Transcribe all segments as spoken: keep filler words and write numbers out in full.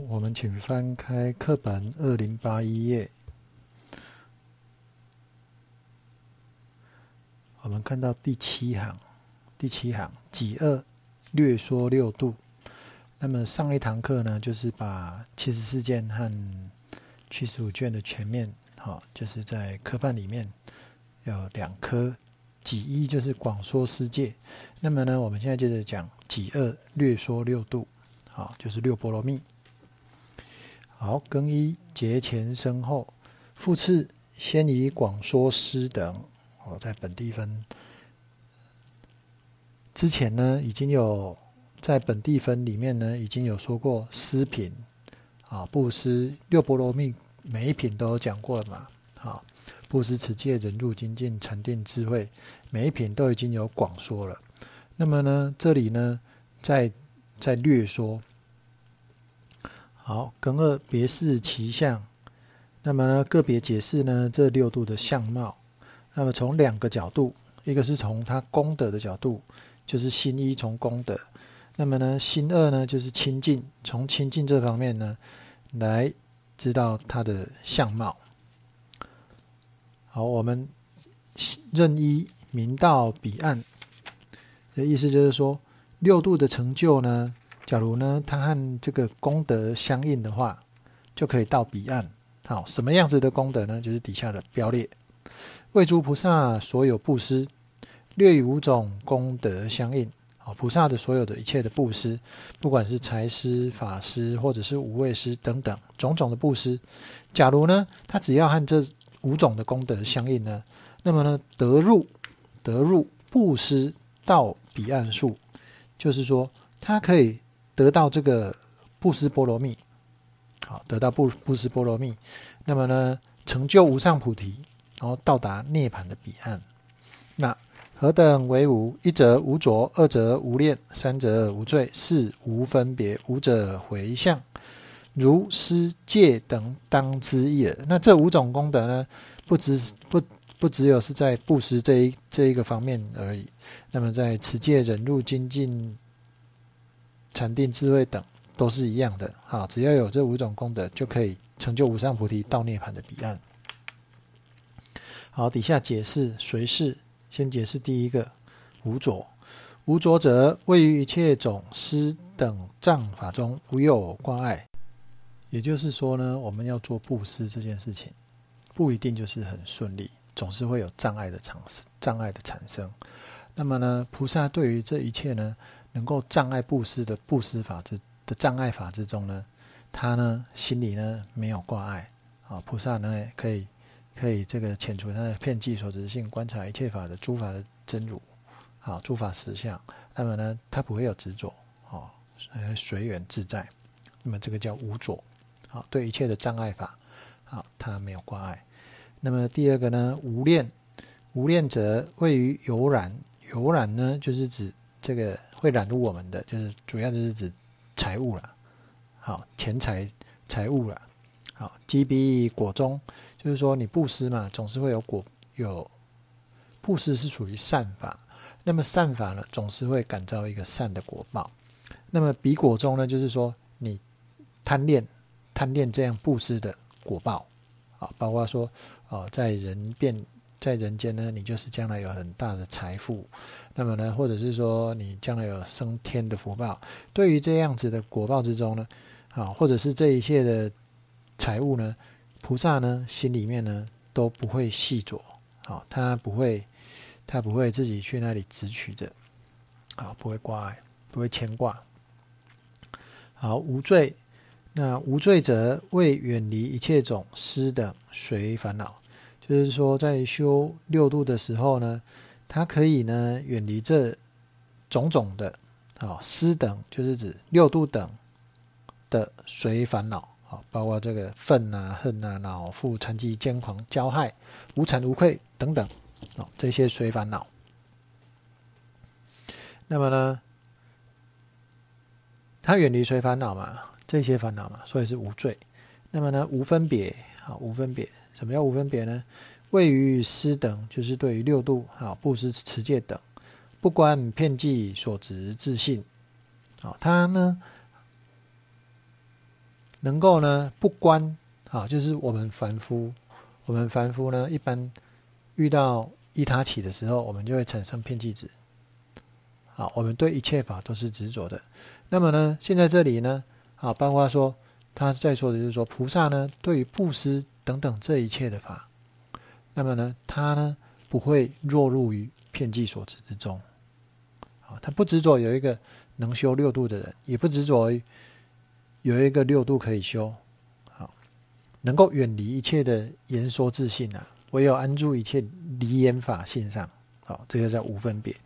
我们请翻开课本二零八一页。我们看到第七行，第七行己二略说六度。那么上一堂课呢，就是把七十四卷和七十五卷的全面，好，就是在科判里面有两科，己一就是广说世界。那么呢，我们现在接着讲己二略说六度，好，就是六波罗蜜。好，庚一节前生后，复次先以广说诗等。哦，在本地分之前呢，已经有在本地分里面呢，已经有说过施品啊，布施六波罗蜜，每一品都有讲过了嘛。啊，布施、持戒、忍辱、精进、禅定、智慧，每一品都已经有广说了。那么呢，这里呢，再再略说。好，庚二别示其相，那么呢，个别解释呢这六度的相貌。那么从两个角度，一个是从他功德的角度，就是心一从功德；那么呢，心二呢就是清净，从清净这方面呢来知道他的相貌。好，我们任一明到彼岸的意思就是说，六度的成就呢，假如呢它和这个功德相应的话，就可以到彼岸。好，什么样子的功德呢？就是底下的标列。为诸菩萨所有布施，略与五种功德相应。好，菩萨的所有的一切的布施，不管是财施、法施，或者是无畏施等等种种的布施，假如呢，它只要和这五种的功德相应呢，那么呢，得入得入布施到彼岸数，就是说，它可以得到这个布施波罗蜜。好，得到布布施波罗蜜，那么呢，成就无上菩提。然后到达涅槃的彼岸。那何等为无？一则无着，二则无恋，三则无罪，四无分别，五者回向，如施戒等当知一耳。那这五种功德呢，不只不不只有是在布施这一这一个方面而已。那么在持戒、忍辱、精进、禅定、智慧等都是一样的。好，只要有这五种功德，就可以成就无上菩提，到涅槃的彼岸。好，底下解释随事，先解释第一个无着。无着者，位于一切种施等障法中无有挂碍。也就是说呢，我们要做布施这件事情，不一定就是很顺利，总是会有障碍的产障碍的产生。那么呢，菩萨对于这一切呢，能够障碍布施的布施法之的障碍法之中呢，他呢心里呢没有挂碍啊，菩萨呢可以。可以这个遣除他的遍计所执性，观察一切法的诸法的真如，好，诸法实相。那么呢，他不会有执着，好，随缘自在。那么这个叫无着，好，对一切的障碍法，好，他没有挂碍。那么第二个呢，无恋，无恋者位于有染，有染呢就是指这个会染入我们的，就是主要就是指财物啦，好，钱财财物啦，好，积彼果中。就是说，你布施嘛，总是会有果，有布施是属于善法，那么善法呢，总是会感召一个善的果报。那么彼果中呢，就是说你贪恋贪恋这样布施的果报啊，包括说哦，在人变在人间呢，你就是将来有很大的财富，那么呢，或者是说你将来有升天的福报。对于这样子的果报之中呢，啊，或者是这一切的财物呢。菩萨呢，心里面呢都不会细着，好，他不会，他不会自己去那里执取的，好，不会挂碍，不会牵挂。好，无罪，那无罪者为远离一切种施等随烦恼，就是说在修六度的时候呢，他可以呢远离这种种的，好，施等就是指六度等的随烦恼。好，包括这个愤啊、恨啊、恼、覆、嗔忌、奸狂、骄害、无惭无愧等等，哦，这些随烦恼。那么呢，他远离随烦恼嘛，这些烦恼嘛，所以是无罪。那么呢，无分别，好，无分别。什么叫无分别呢？位于施等，就是对于六度，好，布施、持戒等，不观遍计所执自信，好，他呢。 能够呢不关啊，就是我们凡夫，我们凡夫呢一般遇到依他起的时候，我们就会产生偏激执。好，我们对一切法都是执着的。那么呢，现在这里呢，啊，包括说他在说的就是说，菩萨呢对于布施等等这一切的法，那么呢，他呢不会落入于遍计所执之中。好，他不执着有一个能修六度的人，也不执着有一个六度可以修。好，能够远离一切的言说自性啊，唯有安住一切离言法性上。好，这个叫无分别。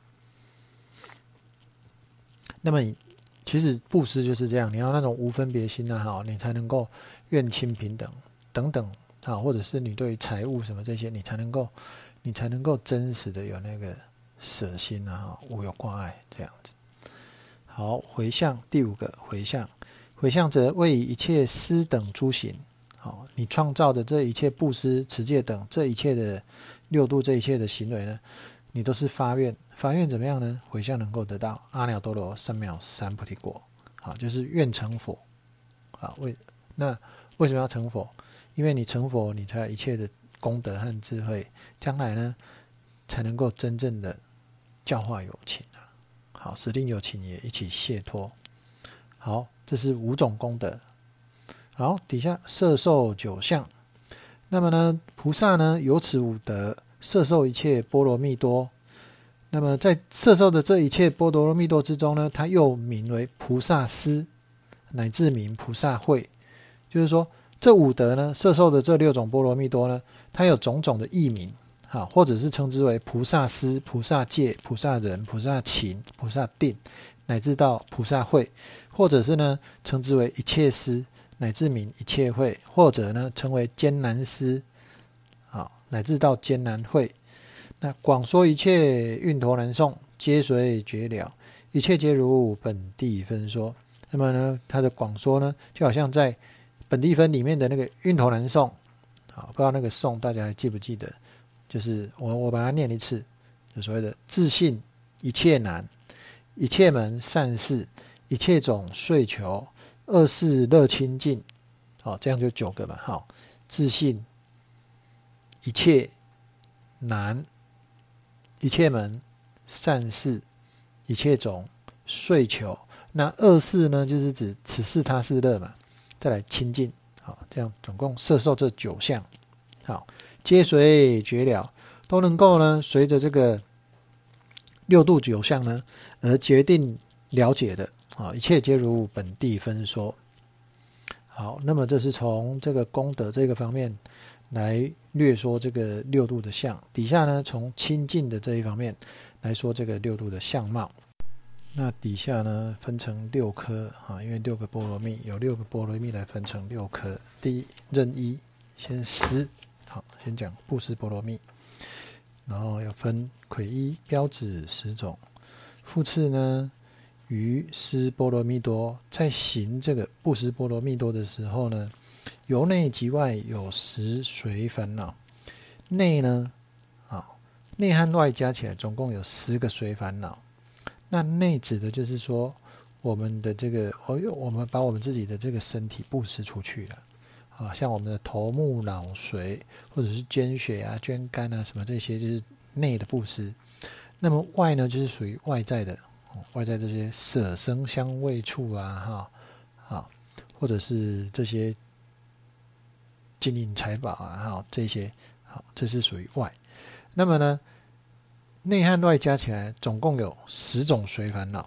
那么你其实布施就是这样，你要那种无分别心啊，好，你才能够愿亲平等等等啊，或者是你对于财物什么这些，你才能够你才能够真实的有那个舍心啊，无有挂碍这样子。好，回向第五个回向，回向则为一切施等诸行。好，你创造的这一切布施、持戒等这一切的六度这一切的行为呢，你都是发愿，发愿怎么样呢？回向能够得到阿耨多罗三藐三菩提果。好，就是愿成佛。好，为那为什么要成佛？因为你成佛，你才有一切的功德和智慧，将来呢才能够真正的教化有情啊。好，使令有情也一起解脱。好，这是五种功德。好，底下摄受九相。那么呢，菩萨呢有此五德，摄受一切波罗蜜多。那么在摄受的这一切波罗蜜多之中呢，它又名为菩萨施，乃至名菩萨会。就是说，这五德呢，摄受的这六种波罗蜜多呢，它有种种的译名，好，或者是称之为菩萨施、菩萨戒、菩萨忍、菩萨勤、菩萨定，乃至到菩萨会，或者是呢称之为一切施，乃至名一切会，或者呢称为艰难施，好，乃至到艰难会。那广说一切运陀难诵，皆随觉了，一切皆如本地分说。那么呢，它的广说呢，就好像在本地分里面的那个运陀难诵，好，不知道那个诵大家还记不记得？就是我我把它念一次，就所谓的自信一切难，一切门善事，一切种遂求，二世乐清净。好，这样就九个吧。好，自信一切难，一切门善事，一切种遂求。那二世呢，就是指此事他是乐嘛，再来清净。好，这样总共摄受这九项。好，皆随觉了，都能够呢随着这个六度九项呢而决定了解的。啊，一切皆如本地分说。好，那么这是从这个功德这个方面来略说这个六度的相，底下呢从清净的这一方面来说这个六度的相貌。那底下呢分成六科啊，因为六个波罗蜜，有六个波罗蜜来分成六科。第一任一，先施，好，先讲布施波罗蜜，然后要分魁一标指十种，复次呢于施波罗蜜多，在行这个布施波罗蜜多的时候呢，由内及外有十随烦恼。内呢，啊，内和外加起来总共有十个随烦恼。那内指的就是说，我们的这个，哦，我们把我们自己的这个身体布施出去了，啊，像我们的头目脑髓，或者是捐血啊、捐肝啊什么这些，就是内的布施。那么外呢，就是属于外在的。外在这些舍生香味触啊，哈，啊，或者是这些金银财宝啊，哈，这些，好，这是属于外。那么呢，内和外加起来总共有十种随烦恼，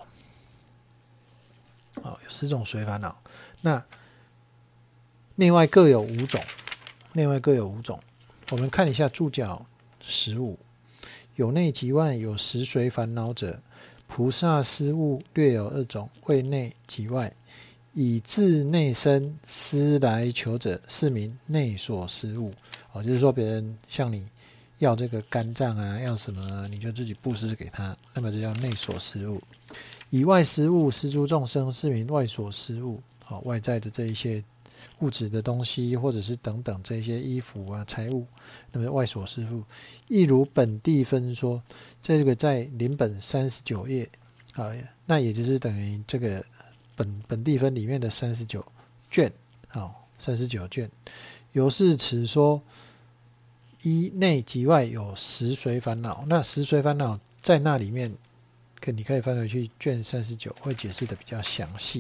好，有十种随烦恼。那内外各有五种，内外各有五种。我们看一下注脚十五，有内及外有十随烦恼者。菩萨施物略有二种，为内及外，以自内身施来求者，是名内所施物。哦，就是说别人向你要这个肝脏啊，要什么啊，你就自己布施给他，那么这叫内所施物。以外施物施诸众生，是名外所施物。哦，外在的这一些物质的东西，或者是等等这些衣服啊、财物，那么外所施物。亦如本地分说，这个在临本三十九页啊，那也就是等于这个本本地分里面的三十九卷好，三十九卷。由是此说，一内即外有十随烦恼。那十随烦恼在那里面，可你可以翻回去卷三十九，会解释的比较详细。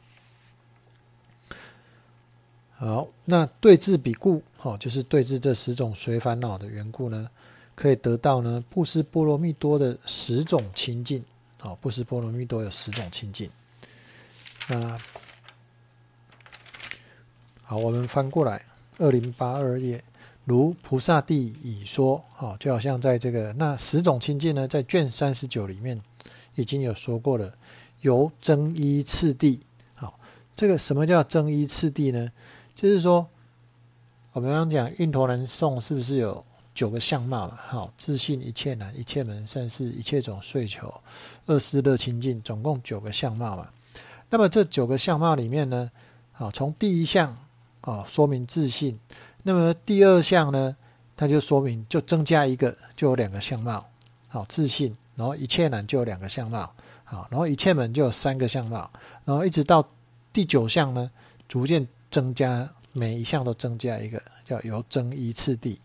好，那对治彼故，哦，就是对治这十种随烦恼的缘故呢，可以得到呢布施波罗蜜多的十种清净。哦，布施波罗蜜多有十种清净。那好，我们翻过来二零八二页，如菩萨地已说，好，就好像在这个那十种清净呢，在卷三十九里面已经有说过了，由增一次第。好，这个什么叫增一次第呢？就是说，我们刚刚讲运陀罗颂是不是有九个相貌嘛？好，自信、一切难、一切门、善事、一切种睡求、二思乐清净，总共九个相貌嘛。那么这九个相貌里面呢，好，从第一项哦说明自信，那么第二项呢，它就说明就增加一个，就有两个相貌。好，自信，然后一切难就有两个相貌，好，然后一切门就有三个相貌，然后一直到第九项呢，逐渐增加，每一项都增加一个，叫由增一次第。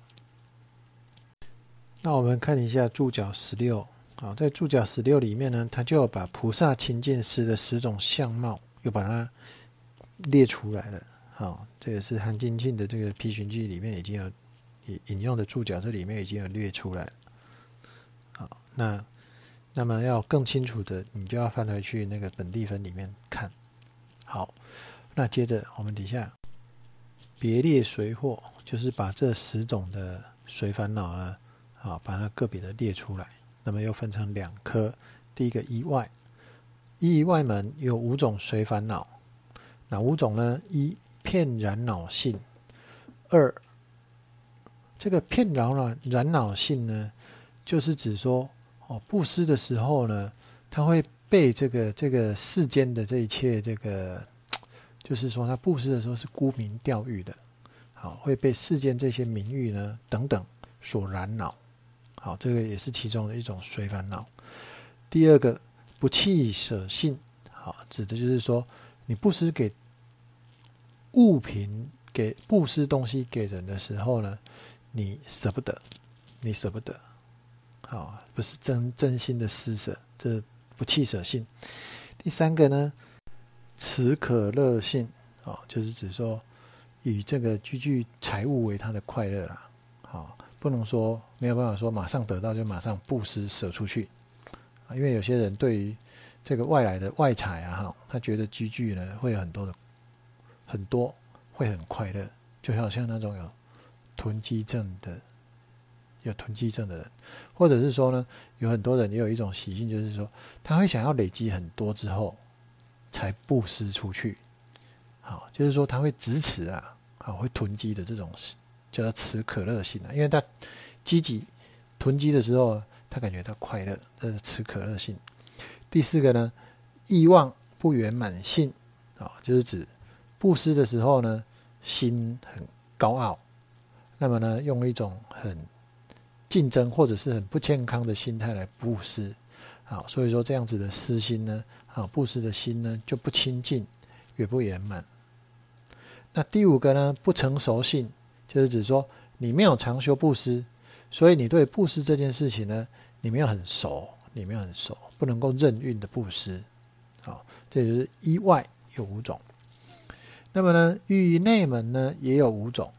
那我们看一下注脚十六，好，在注脚十六里面呢，它就有把菩萨清净师的十种相貌又把它列出来了。好，这个是韩精进的这个批寻记里面已经有引用的注脚，这里面已经有列出来了。好，那那么要更清楚的，你就要翻回去那个本地分里面看。好，那接着我们底下别列随惑，就是把这十种的随烦恼呢，好，把它个别的列出来。那么又分成两科，第一个一外，一以外门有五种随烦恼，哪五种呢？一遍染恼性，二这个遍染染恼性呢，就是指说哦，布施的时候呢，他会被这个这个世间的这一切这个，就是说他布施的时候是沽名钓誉的，好，会被世间这些名誉呢等等所染恼，好，这个也是其中的一种随烦恼。第二个不弃舍性，好，指的就是说你布施给物品，给布施东西给人的时候呢，你舍不得，你舍不得，好，不是真真心的施舍，这不弃舍性。第三个呢，持可乐性，哦，就是指说以这个居居财物为他的快乐啦，好，不能说没有办法说马上得到就马上布施舍出去，因为有些人对于这个外来的外财啊，他觉得居居呢会有很多的很多会很快乐，就好像那种有囤积症的。有囤积症的人，或者是说呢，有很多人也有一种习性，就是说他会想要累积很多之后才布施出去，好，就是说他会支持啊，好，会囤积的这种叫做持可乐性啊，因为他积极囤积的时候，他感觉到快乐，这是持可乐性。第四个呢，意望不圆满性，啊，就是指布施的时候呢，心很高傲，那么呢，用一种很竞争或者是很不健康的心态来布施，好，所以说这样子的施心呢，好，布施的心呢就不清净，也不圆满。那第五个呢，不成熟性，就是指说你没有常修布施，所以你对布施这件事情呢，你没有很熟，你没有很熟，不能够任运的布施，好，这就是依外有五种。那么呢，于内门呢也有五种。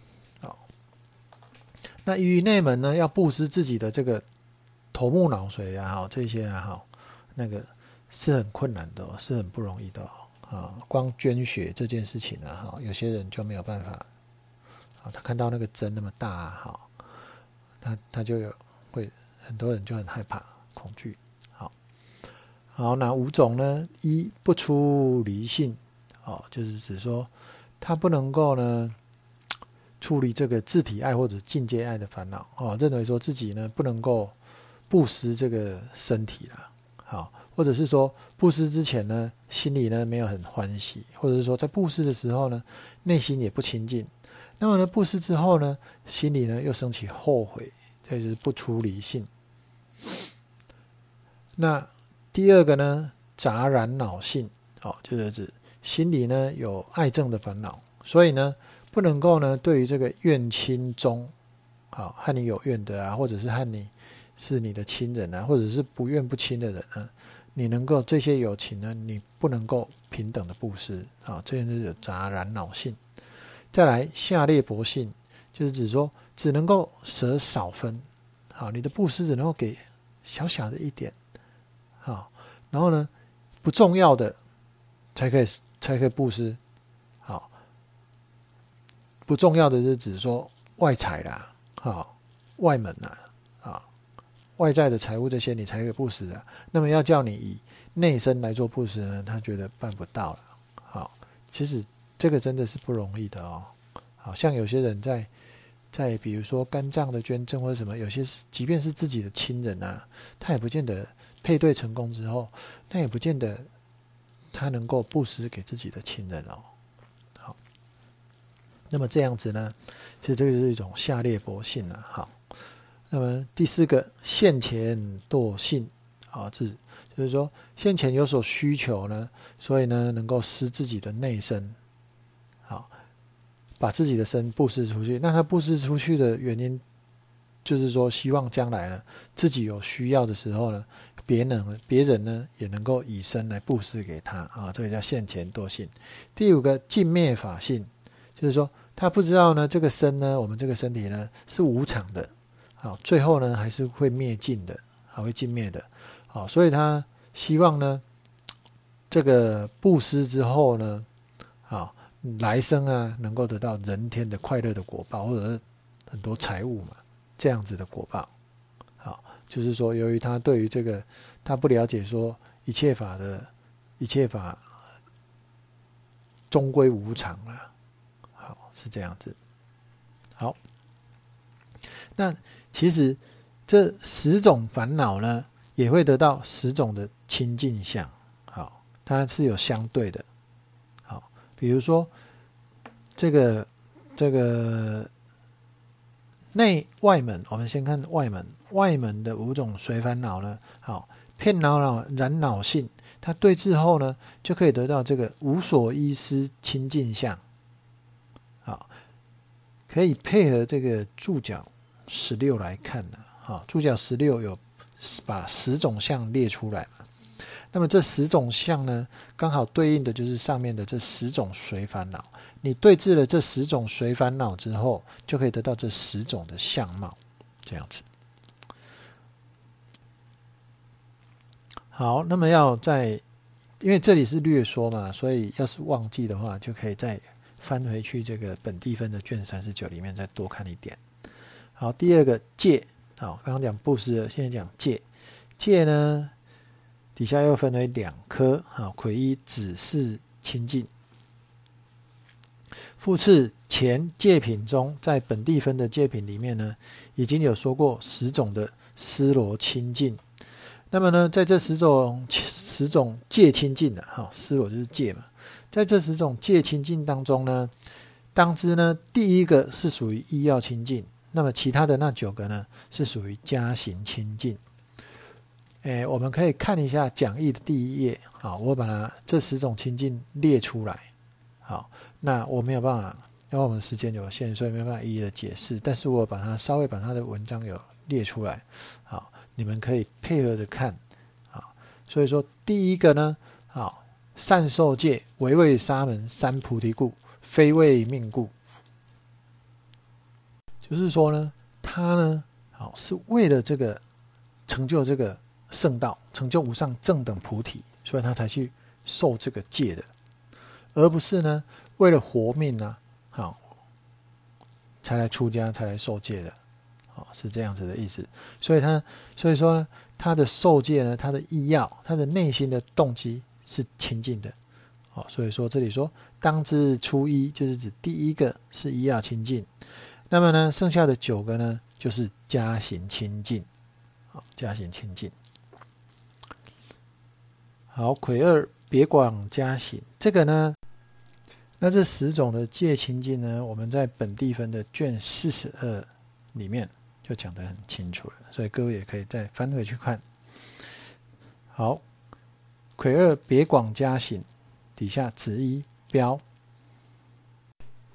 那于内门呢，要布施自己的这个头目脑髓啊，这些啊，那个是很困难的，是很不容易的啊。光捐血这件事情啊，有些人就没有办法啊。他看到那个针那么大啊，他他就有会很多人就很害怕、恐惧。好，好，那五种呢，一不出离性，哦，就是指说他不能够呢。处理这个自体爱或者境界爱的烦恼，哦，认为说自己呢不能够布施这个身体啦，好，或者是说布施之前呢心里呢没有很欢喜，或者是说在布施的时候呢内心也不清净，那么呢布施之后呢心里呢又升起后悔，这就是不出离性。那第二个呢杂染恼性，哦，就是指心里呢有爱憎的烦恼， 所以呢，不能够呢对于这个怨亲中，好和你有怨的啊，或者是和你是你的亲人啊，或者是不怨不亲的人呢，你能够这些友情呢，你不能够平等的布施啊，这就是有杂然恼性。再来下列薄性，就是指说只能够舍少分，好，你的布施只能够给小小的一点，好，然后呢不重要的才可以才可以布施，好，不重要的是指说外财啦，好，外门啦，啊，外在的财物这些你才可以布施啊。那么要叫你以内身来做布施呢，他觉得办不到了，好，其实这个真的是不容易的哦。好像有些人在在比如说肝脏的捐赠或者什么，有些即便是自己的亲人啊，他也不见得配对成功之后，那也不见得他能够布施给自己的亲人哦。好，那么这样子呢，其实这个是一种下列薄性啊。好，那么第四个现前惰性啊，这就是说现前有所需求呢，所以呢能够施自己的内身，好，把自己的身布施出去。那他布施出去的原因，就是说希望将来呢自己有需要的时候呢，别人别人呢也能够以身来布施给他啊，这个叫现前惰性。第五个尽灭法性，就是说他不知道呢这个身呢，我们这个身体呢是无常的，好，最后呢还是会灭尽的，还会尽灭的，好，所以他希望呢这个布施之后呢，好，来生啊能够得到人天的快乐的果报，或者是很多财物嘛，这样子的果报。好，就是说由于他对于这个他不了解说一切法的一切法终归无常啦，好，是这样子。好，那其实这十种烦恼呢也会得到十种的清净相，好，它是有相对的。好，比如说这个这个内外门，我们先看外门，外门的五种随烦恼呢，好，遍恼恼染恼性，它对治后呢，就可以得到这个无所依失清净相，好，可以配合这个注脚十六来看的，好，注脚十六有把十种相列出来嘛，那么这十种相呢，刚好对应的就是上面的这十种随烦恼。你对治了这十种随烦恼之后，就可以得到这十种的相貌，这样子。好，那么要在，因为这里是略说嘛，所以要是忘记的话，就可以再翻回去这个本地分的卷三十九里面再多看一点。好，第二个戒，好，刚刚讲布施了，现在讲戒。戒呢，底下又分为两科，好，癸一指示清净。复次前戒品中，在本地分的戒品里面呢，已经有说过十种的思罗清净。那么呢，在这十种十种戒清净的，哈，思罗就是戒嘛，在这十种戒清净当中呢，当知呢，第一个是属于意要清净，那么其他的那九个呢，是属于加行清净。诶，我们可以看一下讲义的第一页，好，我把它这十种清净列出来。好，那我没有办法，因为我们时间有限，所以没有办法一一的解释。但是我把它稍微把它的文章有列出来，好，你们可以配合着看。好，所以说第一个呢，好，善受戒，唯为沙门三菩提故，非为命故。就是说呢，他呢，好，是为了这个成就这个圣道，成就无上正等菩提，所以他才去受这个戒的。而不是呢，为了活命啊，好，才来出家，才来受戒的，好，是这样子的意思。所以他，所以说呢，他的受戒呢，他的意要，他的内心的动机是清净的，好，所以说这里说当知初一，就是指第一个是意要清净，那么呢，剩下的九个呢，就是加行清净，好，加行清净。好，癸二别广加行，这个呢。那这十种的戒清净呢，我们在本地分的卷四十二里面就讲得很清楚了，所以各位也可以再翻回去看。好，癸二别广加行底下子一标，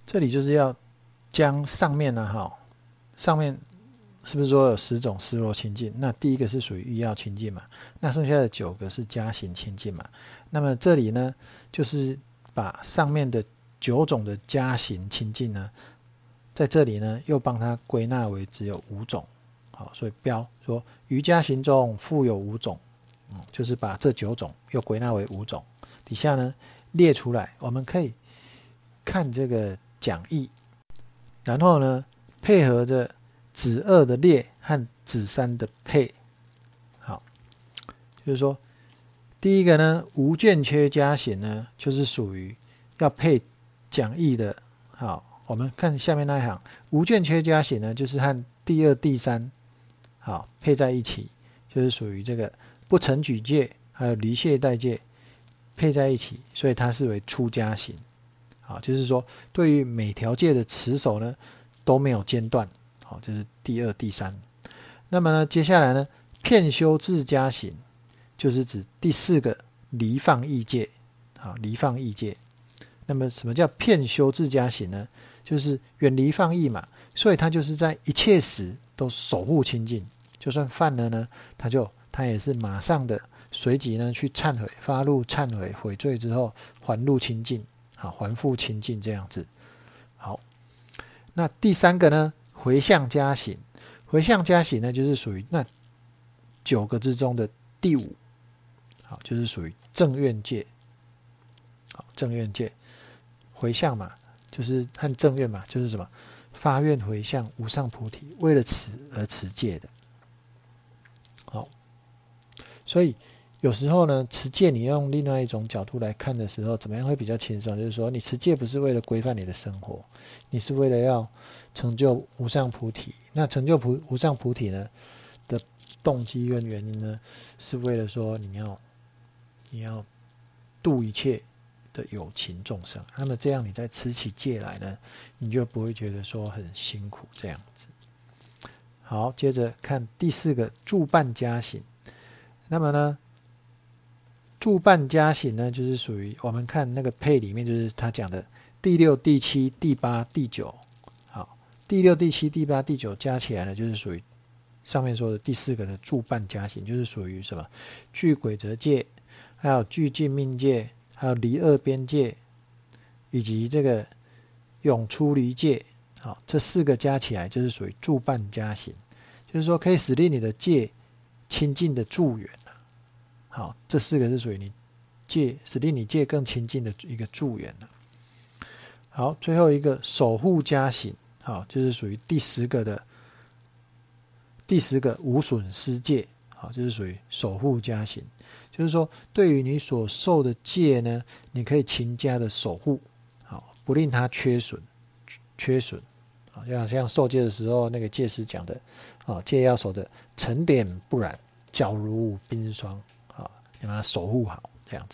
这里就是要将上面呢，哈，上面是不是说有十种思罗清净？那第一个是属于欲要清净嘛，那剩下的九个是加行清净嘛。那么这里呢，就是把上面的九种的加行清净呢，在这里呢又帮它归纳为只有五种。好，所以标说于加行中复有五种，嗯，就是把这九种又归纳为五种。底下呢列出来，我们可以看这个讲义，然后呢配合着子二的列和子三的配。好，就是说第一个呢无卷缺加行呢，就是属于要配讲义的。好，我们看下面那一行，无卷缺加行呢，就是和第二、第三好配在一起，就是属于这个不成举戒还有离谢代戒配在一起，所以它是为出加行。好，就是说对于每条戒的持守呢都没有间断。好，这是第二、第三。那么呢，接下来呢，片修自加行，就是指第四个离放异戒。好，离放异戒。那么什么叫片修自加行呢？就是远离放逸嘛，所以他就是在一切时都守护清净，就算犯了呢，他就他也是马上的随即呢去忏悔，发怒忏悔悔罪之后还入清净，好，还复清净这样子。好，那第三个呢，回向加行，回向加行呢，就是属于那九个之中的第五，好，就是属于正愿戒。好，正愿戒，回向嘛，就是和正愿嘛，就是什么发愿回向无上菩提，为了此而持戒的。好，所以有时候呢，持戒你用另外一种角度来看的时候，怎么样会比较轻松？就是说，你持戒不是为了规范你的生活，你是为了要成就无上菩提。那成就菩无上菩提呢的动机跟原因呢，是为了说你要你要度一切的有情众生。那么这样你在持起戒来呢，你就不会觉得说很辛苦这样子。好，接着看第四个助伴加行。那么呢，助伴加行呢，就是属于我们看那个配里面，就是他讲的第六、第七、第八、第九。好，第六、第七、第八、第九加起来呢，就是属于上面说的第四个的助伴加行，就是属于什么具轨则戒，还有具尽命戒，还有离恶边戒，以及这个永出离戒。好，这四个加起来就是属于助伴加行，就是说可以使令你的戒亲近的助缘。好，这四个是属于你戒使令你戒更亲近的一个助缘。好，最后一个守护加行，好，就是属于第十个的第十个无损失戒，好，就是属于守护加行，就是说对于你所受的戒呢，你可以勤加的守护，好，不令它缺损，缺损。好，像像受戒的时候那个戒师讲的，啊，戒要守的沉点不染，皎如冰霜，啊，你把它守护好，这样子。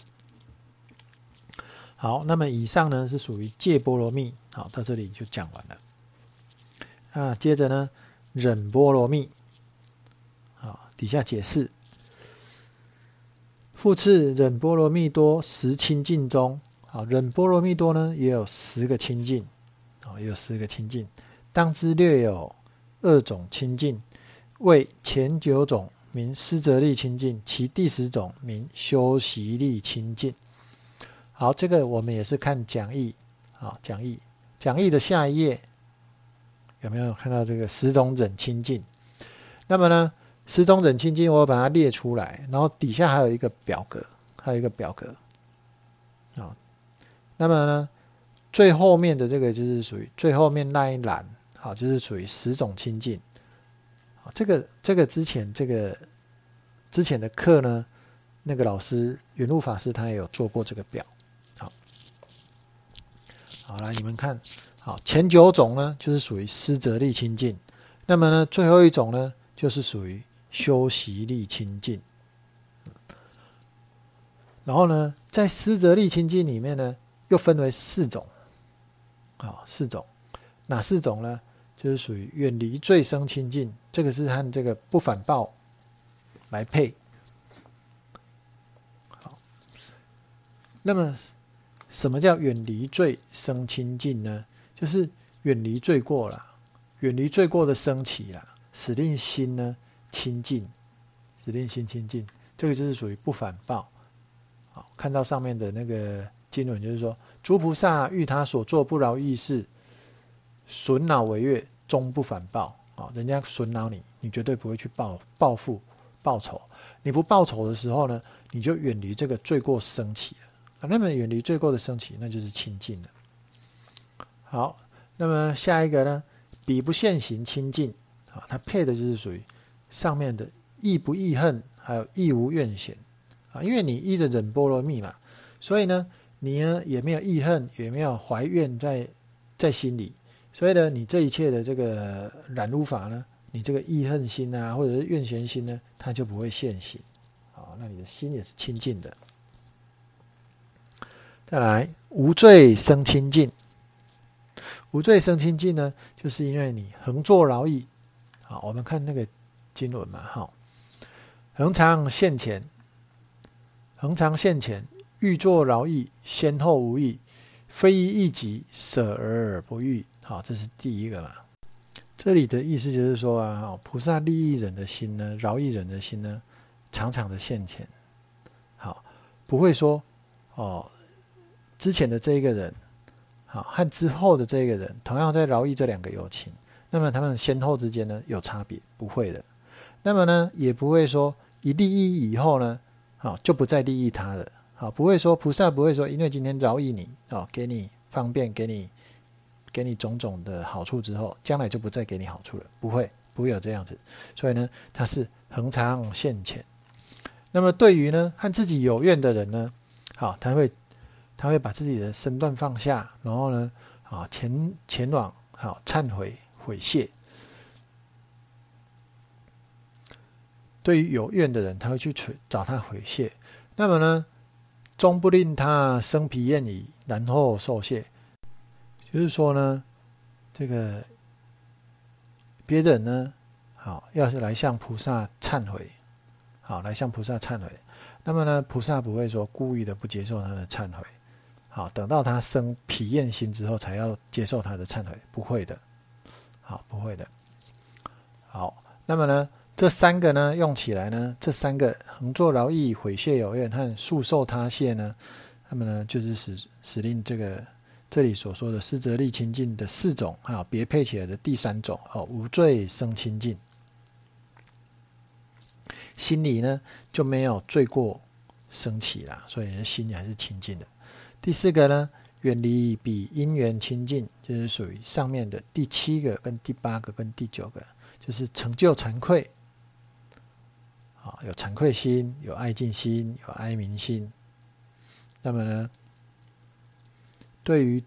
好，那么以上呢是属于戒波罗蜜，好，到这里就讲完了。那接着呢，忍波罗蜜，好，底下解释。复次，忍波罗蜜多十清净中，好，忍波罗蜜多呢也有十个清净，好，也有十个清净。当知略有二种清净，为前九种名施则力清净，其第十种名修习力清净。好，这个我们也是看讲义，好，讲义讲义的下一页有没有看到这个十种忍清净？那么呢，十种忍清净我把它列出来，然后底下还有一个表格，还有一个表格。好，那么呢，最后面的这个就是属于最后面那一栏，好，就是属于十种清净。好，这个这个之前这个之前的课呢，那个老师圆悟法师他也有做过这个表。好，好，来你们看，好，前九种呢就是属于施则力清净，那么呢最后一种呢就是属于修习力清净。然后呢，在施则力清净里面呢，又分为四种，好，四种，哪四种呢？就是属于远离罪生清净，这个是和这个不反报来配。好，那么什么叫远离罪生清净呢？ 就是远离罪过啦，远离罪过的升起啦，使令心呢清净，使令心清净，这个就是属于不反报。好，看到上面的那个经文，就是说，诸菩萨遇他所做不饶益事，损恼违越，终不反报。好，人家损恼你，你绝对不会去报报复报仇。你不报仇的时候呢，你就远离这个罪过升起了。啊，那么远离罪过的升起，那就是清净了。好，那么下一个呢，彼不现行清净。好，它配的就是属于上面的亦不忆恨，还有亦无怨嫌。啊，因为你依着忍波罗蜜嘛，所以呢，你呢也没有忆恨，也没有怀怨在在心里，所以呢，你这一切的这个染污法呢，你这个忆恨心啊，或者是怨嫌心呢，它就不会现行。好，那你的心也是清净的。再来，无罪生清净。无罪生清净呢，就是因为你恒作饶益。好，我们看那个经文嘛，好，恒常现前。恒常现前，欲作饶益，先后无益，非依一己，舍而不欲。好，这是第一个嘛。这里的意思就是说啊，菩萨利益人的心呢，饶益人的心呢，常常的现前。好，不会说哦，之前的这一个人，好和之后的这一个人，同样在饶益这两个有情，那么他们先后之间呢有差别，不会的。那么呢，也不会说一利益以后呢。好，就不再利益他了。好，不会说菩萨不会说，因为今天饶益你，哦，给你方便，给你给你种种的好处之后，将来就不再给你好处了，不会，不会有这样子。所以呢，他是恒常现前。那么对于呢和自己有怨的人呢，好，他会他会把自己的身段放下，然后呢，啊前前往好忏悔悔谢。对于有怨的人，他会去找他悔谢。那么呢，终不令他生疲厌矣，然后受谢。就是说呢，这个别人呢，好，要是来向菩萨忏悔，好，来向菩萨忏悔。那么呢，菩萨不会说故意的不接受他的忏悔，好，等到他生疲厌心之后才要接受他的忏悔，不会的，好，不会的。好，那么呢？这三个呢，用起来呢，这三个恒作饶益、悔谢有怨和速受他谢呢，那么呢，就是使使令这个这里所说的施则力清净的四种啊，别配起来的第三种哦，无罪生清净，心里呢就没有罪过升起啦，所以心里还是清净的。第四个呢，远离比因缘清净，就是属于上面的第七个、跟第八个、跟第九个，就是成就惭愧。有惭愧心，有爱敬心，有哀悯心。那么呢，对于，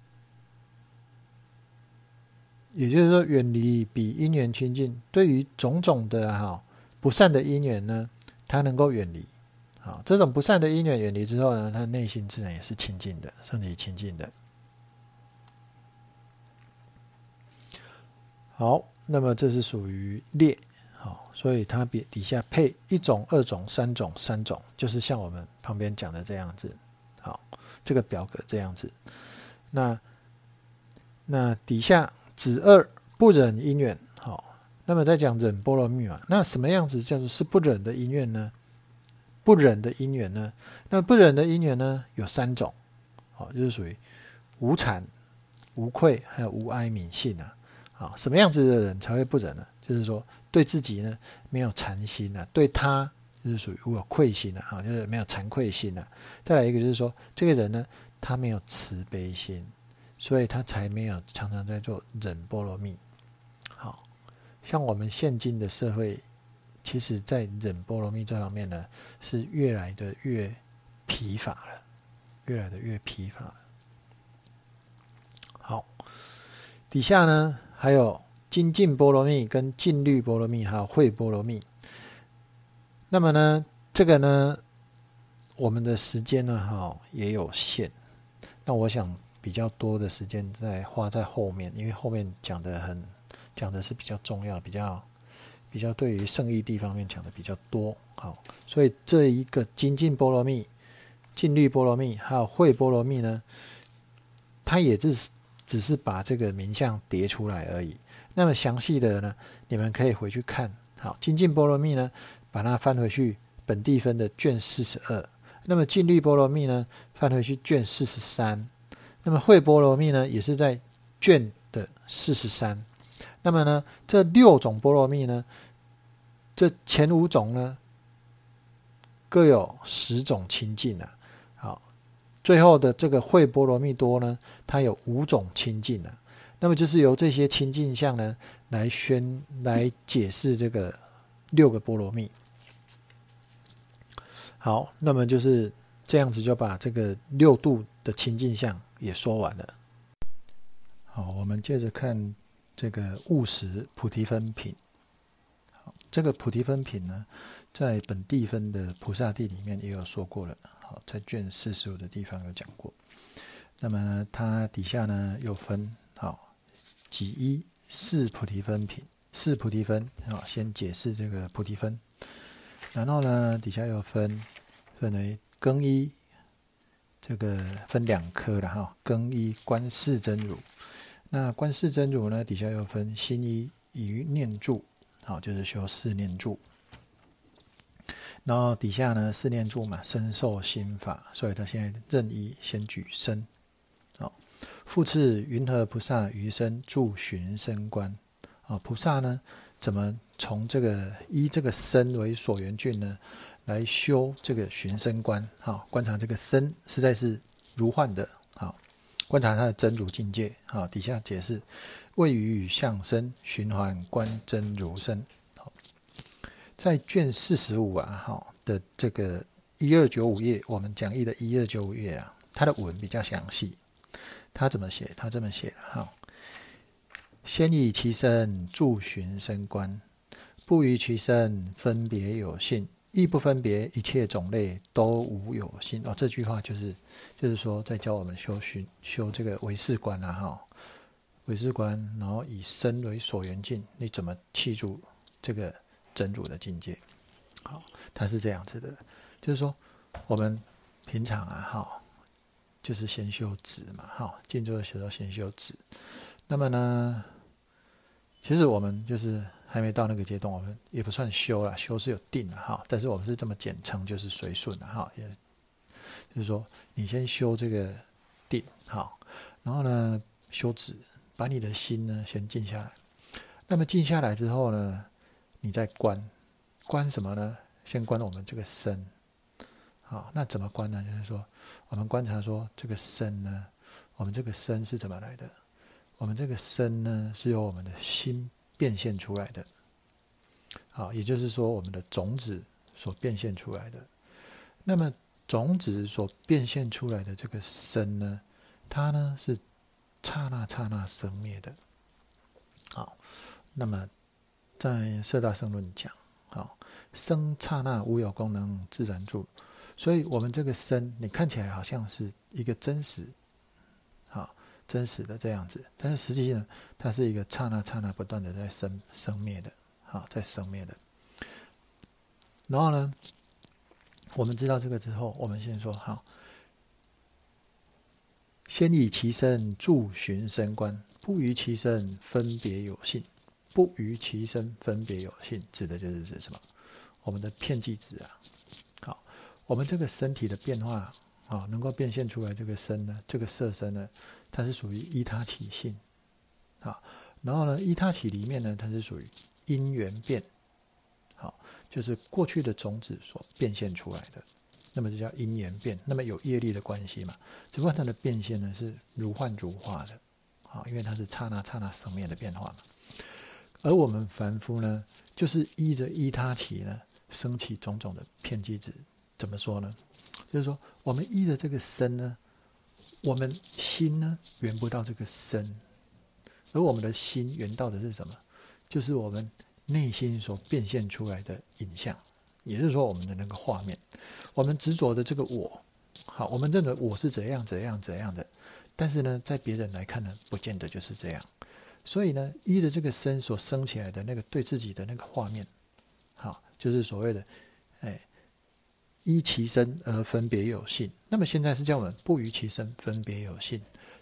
也就是说，远离比因缘清净，对于种种的哈不善的因缘呢，他能够远离。好，这种不善的因缘远离之后呢，他内心自然也是清净的，身体清净的。好，那么这是属于劣。好，所以它底下配一种、二种、三种、三种，就是像我们旁边讲的这样子。好，这个表格这样子。那那底下子二不忍因缘。好，那么在讲忍波罗蜜嘛，那什么样子叫做是不忍的因缘呢？不忍的因缘呢？那不忍的因缘呢有三种。好，就是属于无惭、无愧，还有无哀悯信啊。好，什么样子的人才会不忍呢？就是说对自己呢没有惭心啊，对他就是属于无有愧心啊，就是没有惭愧心啊。再来一个就是说，这个人呢他没有慈悲心，所以他才没有常常在做忍波罗蜜。好，像我们现今的社会，其实在忍波罗蜜这方面呢，是越来的越疲乏了，越来的越疲乏了。好，底下呢还有精进波罗蜜跟净律波罗蜜还有慧波罗蜜。那么呢这个呢我们的时间呢哈也有限，那我想比较多的时间在花在后面，因为后面讲的很讲的是比较重要，比较比较对于圣义地方面讲的比较多。好，所以这一个精进波罗蜜、净律波罗蜜还有慧波罗蜜呢，它也是只是把这个名相叠出来而已。那么详细的呢，你们可以回去看。好，精进波罗蜜呢，把它翻回去本地分的卷四十二。那么净律波罗蜜呢，翻回去卷四十三。那么慧波罗蜜呢，也是在卷的四十三。那么呢，这六种波罗蜜呢，这前五种呢，各有十种清净啊。好，最后的这个慧波罗蜜多呢，它有五种清净啊。那么就是由这些清净相呢，来宣来解释这个六个波罗蜜。好，那么就是这样子，就把这个六度的清净相也说完了。好，我们接着看这个务实菩提分品。好，这个菩提分品呢，在本地分的菩萨地里面也有说过了。好，在卷四十五的地方有讲过。那么呢，它底下呢又分好几一四菩提分品，四菩提分。好，先解释这个菩提分。然后呢，底下又分分为更一，这个分两科了哈。更一观世真如，那观世真如呢，底下又分心一与念住，好，就是修四念住。然后底下呢，四念住嘛，身受心法，所以他现在任意先举身。好，复次云何菩萨于身住寻身观？啊，菩萨呢，怎么从这个依这个身为所缘境呢，来修这个寻身观？好，观察这个身实在是如幻的。好，观察它的真如境界。好，底下解释位于相身循环观真如身。好，在卷四十五啊，好的这个一二九五页，我们讲义的一二九五页啊，它的文比较详细。他怎么写？他这么写的哈：先以其身住寻身观，不于其身分别有性，亦不分别一切种类都无有性。哦，这句话就是就是说在教我们修寻修这个唯识观啊哈，唯识观，然后以身为所缘境，你怎么契住这个真如的境界？好，它是这样子的，就是说我们平常啊哈。就是先修止嘛，好，静坐的时候先修止。那么呢，其实我们就是还没到那个阶段，我们也不算修啦，修是有定的哈，但是我们是这么简称，就是随顺的哈，也就是说你先修这个定好，然后呢修止，把你的心呢先静下来。那么静下来之后呢，你再观，观什么呢？先观我们这个身。好，那怎么观呢？就是说，我们观察说这个身呢，我们这个身是怎么来的？我们这个身呢，是由我们的心变现出来的。好，也就是说，我们的种子所变现出来的。那么，种子所变现出来的这个身呢，它呢是刹那刹那生灭的。好，那么在摄大乘论讲，好，生刹那无有功能自然住。所以我们这个身，你看起来好像是一个真实，好真实的这样子，但是实际上它是一个刹那刹那不断的在生生灭的，好在生灭的。然后呢，我们知道这个之后，我们先说好，先以其身住寻身观，不于其身分别有性，不于其身分别有性，指的就是指什么？我们的片剂质啊。我们这个身体的变化啊，能够变现出来这个身呢，这个色身呢，它是属于依他起性啊。然后呢，依他起里面呢，它是属于因缘变，好，就是过去的种子所变现出来的，那么这叫因缘变。那么有业力的关系嘛，只不过它的变现呢是如幻如化的，好，因为它是刹那刹那生灭的变化嘛。而我们凡夫呢，就是依着依他起呢，升起种种的片剂质。怎么说呢？就是说，我们依着这个身呢，我们心呢缘不到这个身，而我们的心缘到的是什么？就是我们内心所变现出来的影像，也就是说，我们的那个画面，我们执着的这个我，好，我们认为我是怎样怎样怎样的，但是呢，在别人来看呢，不见得就是这样。所以呢，依着这个身所生起来的那个对自己的那个画面，好，就是所谓的，哎。依其身而分别有性，那么现在是叫我们不于其身分别有性，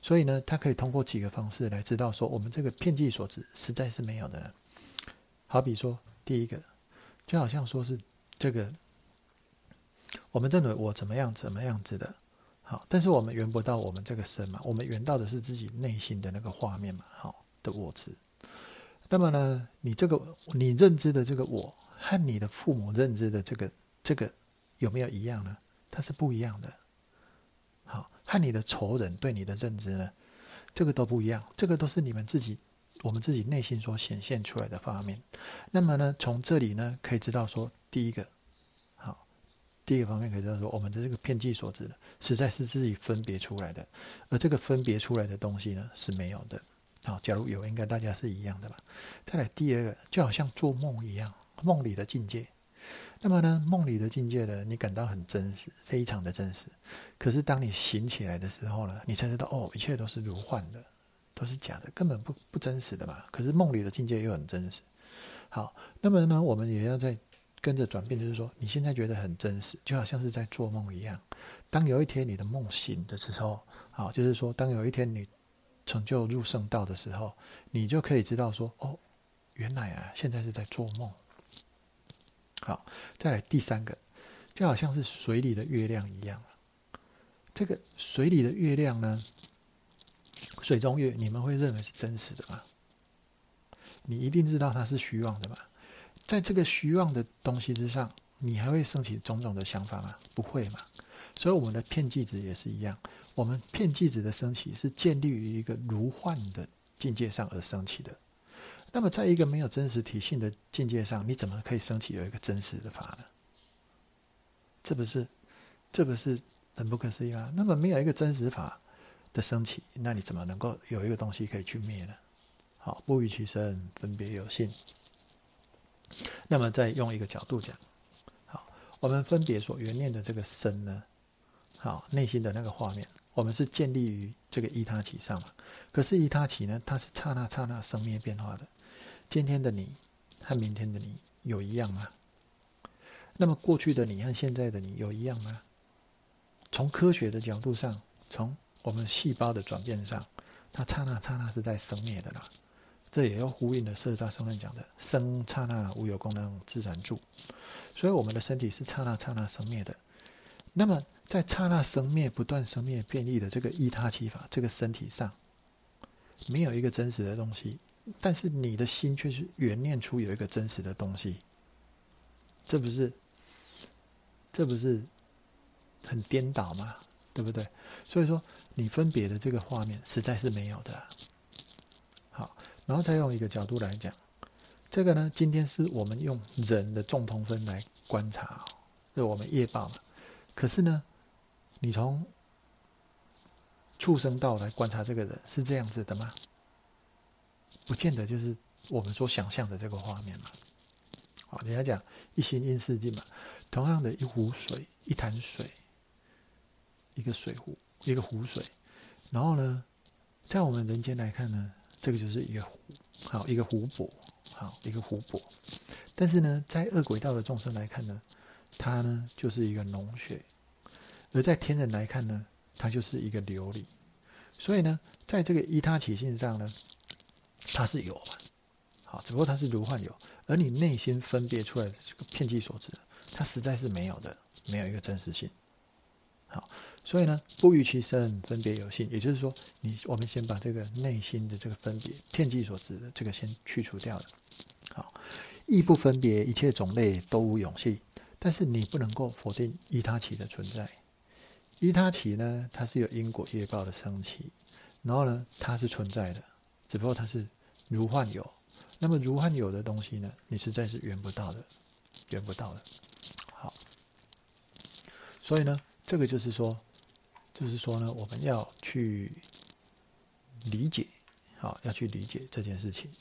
所以呢，他可以通过几个方式来知道说，我们这个遍计所指实在是没有的了。好比说，第一个，就好像说是这个，我们认为我怎么样怎么样子的，好，但是我们圆不到我们这个身嘛，我们圆到的是自己内心的那个画面嘛，好的我执。那么呢，你这个你认知的这个我和你的父母认知的这个这个有没有一样呢？它是不一样的。好，和你的仇人对你的认知呢，这个都不一样，这个都是你们自己我们自己内心所显现出来的画面。那么呢，从这里呢可以知道说，第一个，好，第一个方面可以知道说，我们的这个遍计所指呢，实在是自己分别出来的，而这个分别出来的东西呢是没有的。好，假如有，应该大家是一样的吧。再来第二个，就好像做梦一样，梦里的境界。那么呢，梦里的境界呢，你感到很真实，非常的真实。可是当你醒起来的时候呢，你才知道，哦，一切都是如幻的，都是假的，根本不不真实的嘛。可是梦里的境界又很真实。好，那么呢，我们也要再跟着转变，就是说，你现在觉得很真实，就好像是在做梦一样。当有一天你的梦醒的时候，好，就是说，当有一天你成就入圣道的时候，你就可以知道说，哦，原来啊，现在是在做梦。好，再来第三个，就好像是水里的月亮一样。这个水里的月亮呢，水中月，你们会认为是真实的吗？你一定知道它是虚妄的嘛。在这个虚妄的东西之上，你还会升起种种的想法吗？不会嘛。所以我们的遍计值也是一样，我们遍计值的升起是建立于一个如幻的境界上而升起的。那么在一个没有真实体性的境界上，你怎么可以升起有一个真实的法呢？这不是这不是很不可思议吗？那么没有一个真实法的升起，那你怎么能够有一个东西可以去灭呢？好，不于其身，分别有性。那么再用一个角度讲，好，我们分别所缘念的这个身呢，好，内心的那个画面，我们是建立于这个依他起上嘛。可是依他起呢，它是刹那刹那生灭变化的。今天的你和明天的你有一样吗？那么过去的你和现在的你有一样吗？从科学的角度上，从我们细胞的转变上，它刹那刹那是在生灭的啦。这也要呼应了摄大圣论讲的生刹那无有功能自然住。所以我们的身体是刹那刹那生灭的。那么在刹那生灭不断生灭变异的这个依他起法这个身体上，没有一个真实的东西，但是你的心却是缘念出有一个真实的东西，这不是这不是很颠倒吗？对不对？所以说你分别的这个画面实在是没有的啊。好，然后再用一个角度来讲，这个呢，今天是我们用人的众同分来观察，是我们业报嘛。可是呢，你从畜生道来观察这个人是这样子的吗？不见得就是我们所想象的这个画面嘛。好，人家讲一心因世境嘛，同样的一壶水，一潭水，一个水壶，一个湖水，然后呢，在我们人间来看呢，这个就是一个湖，好，一个湖泊，好，一个湖泊。但是呢，在恶鬼道的众生来看呢，它呢就是一个脓血，而在天人来看呢，它就是一个琉璃。所以呢，在这个依他起性上呢，它是有嘛，好，只不过它是如幻有，而你内心分别出来的这个遍计所指，它实在是没有的，没有一个真实性。好，所以呢，不于其身，分别有性，也就是说，你我们先把这个内心的这个分别遍计所指的这个先去除掉了。好，亦不分别，一切种类都无永续，但是你不能够否定依他起的存在。依他起呢，它是有因果业报的升起，然后呢，它是存在的，只不过它是如幻有。那么如幻有的东西呢，你实在是圆不到的，圆不到的。好，所以呢，这个就是说，就是说呢，我们要去理解，好，要去理解这件事情。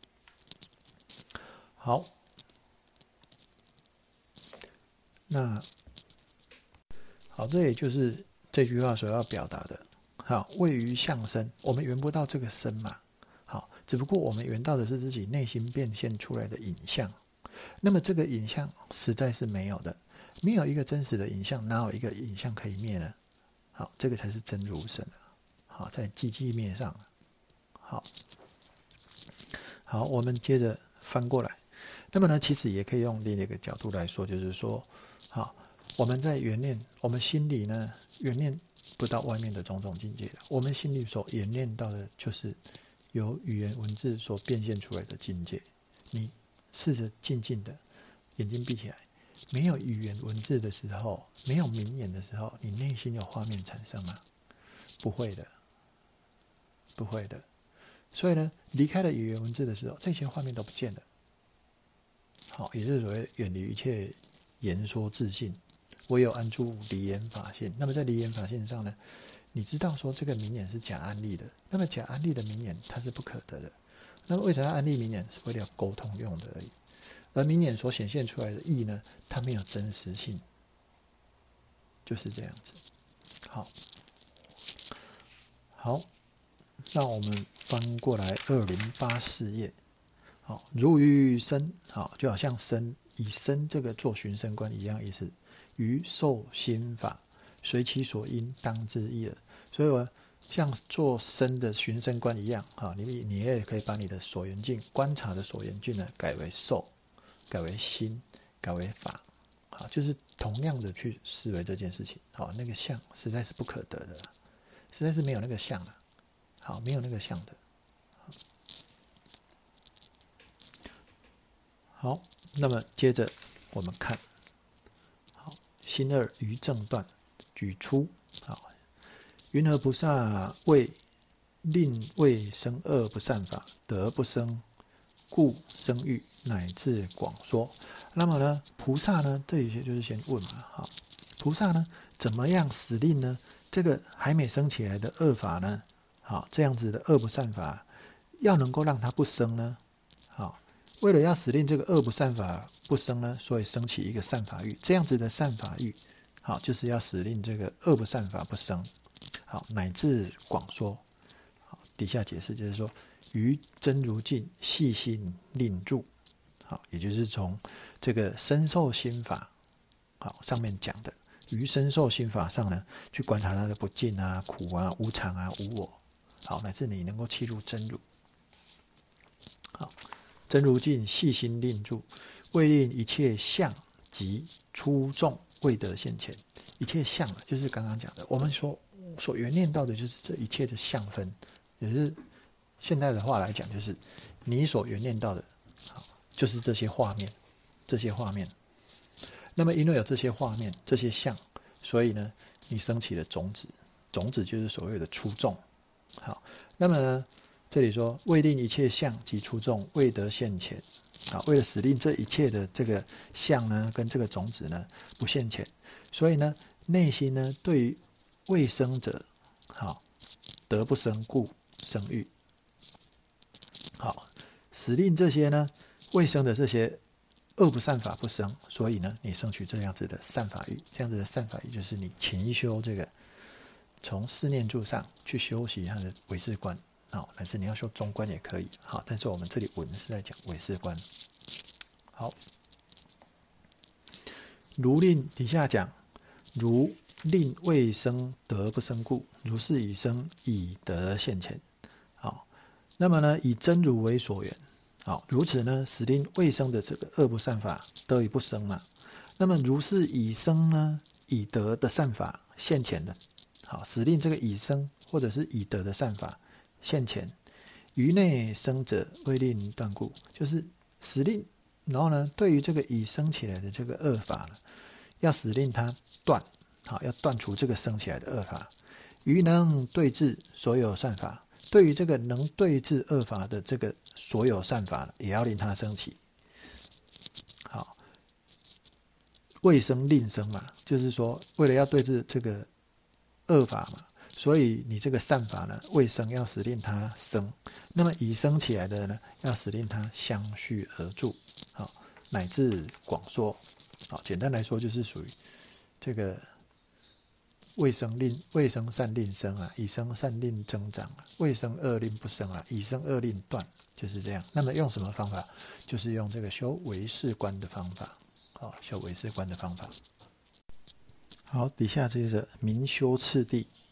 好，那好，这也就是这句话所要表达的。好，位于相身，我们圆不到这个身嘛。好，只不过我们圆到的是自己内心变现出来的影像。那么这个影像实在是没有的，没有一个真实的影像，哪有一个影像可以灭呢？好，这个才是真如身。 好，在积极面上。好，好，我们接着翻过来。那么呢，其实也可以用另一个角度来说，就是说，好，我们在缘念，我们心里呢，缘念不到外面的种种境界，我们心里所缘念到的，就是由语言文字所变现出来的境界。你试着静静的，眼睛闭起来，没有语言文字的时候，没有明眼的时候，你内心有画面产生吗？不会的，不会的。所以呢，离开了语言文字的时候，这些画面都不见了。好，也就是所谓远离一切言说自性，唯有安住离言法性。那么在离言法性上呢，你知道说这个明眼是假安立的，那么假安立的明眼它是不可得的。那么为什么要安立明眼？是为了沟通用的而已。而明眼所显现出来的意呢，它没有真实性，就是这样子。好，好，让我们翻过来二零八四页。好，如于身，好，就好像身以身这个做寻声观一样意思。于受心法，随其所因，当之意耳。所以我像做身的寻声观一样，啊，你你也可以把你的所缘境观察的所缘境呢，改为受，改为心，改为法，好，就是同样的去思维这件事情。好，那个相实在是不可得的，实在是没有那个相了。好，没有那个相的。好，那么接着我们看，好，心二于正断举出，好，云何菩萨为令未生恶不善法，得不生，故生欲乃至广说。那么呢，菩萨呢，这一些就是先问嘛，好，菩萨呢怎么样使令呢？这个还没生起来的恶法呢，好，这样子的恶不善法，要能够让它不生呢，好。为了要使令这个恶不善法不生呢，所以升起一个善法欲，这样子的善法欲，好，就是要使令这个恶不善法不生。好，乃至广说。好，底下解释就是说，于真如境细心令住。好，也就是从这个身受心法，好，上面讲的，于身受心法上呢，去观察它的不净啊、苦啊、无常啊、无我。好，乃至你能够契入真如。好。真如境细心令住，为令一切相及出众未得现前。一切相就是刚刚讲的，我们所所缘念到的就是这一切的相分，也是现代的话来讲，就是你所缘念到的，就是这些画面，这些画面。那么因为有这些画面、这些相，所以呢，你升起了种子，种子就是所谓的出众。好，那么呢？这里说，为令一切相及出众未得现前，啊，为了使令这一切的这个相呢，跟这个种子呢不现前，所以呢，内心呢对于未生者，好，得不生故生欲，好，使令这些呢未生的这些恶不善法不生，所以呢，你生取这样子的善法欲，这样子的善法欲就是你勤修这个从四念住上去修习它的唯识观。好，乃至你要修中观也可以。好，但是我们这里文是在讲唯识观。好，如令底下讲，如令未生得不生故，如是已生已得现前。好，那么呢，以真如为所缘。好，如此呢，使令未生的这个恶不善法得以不生嘛。那么如是已生呢，已得的善法现前的。好，使令这个已生或者是已得的善法现前，于内生者未令断故，就是使令，然后呢，对于这个已生起来的这个恶法呢，要使令它断，好，要断除这个生起来的恶法。于能对治所有善法，对于这个能对治恶法的这个所有善法，也要令它升起。好，未生令生嘛，就是说，为了要对治这个恶法嘛。所以你这个善法呢，未生要使令它生，那么已生起来的呢，要使令它相续而住，好，乃至广说，好，简单来说就是属于这个未生令未生善令生啊，已生善令增长啊，未生恶令不生啊，已生恶令断，就是这样。那么用什么方法？就是用这个修唯识观的方法，好，修唯识观的方法。好，底下接着明修次第。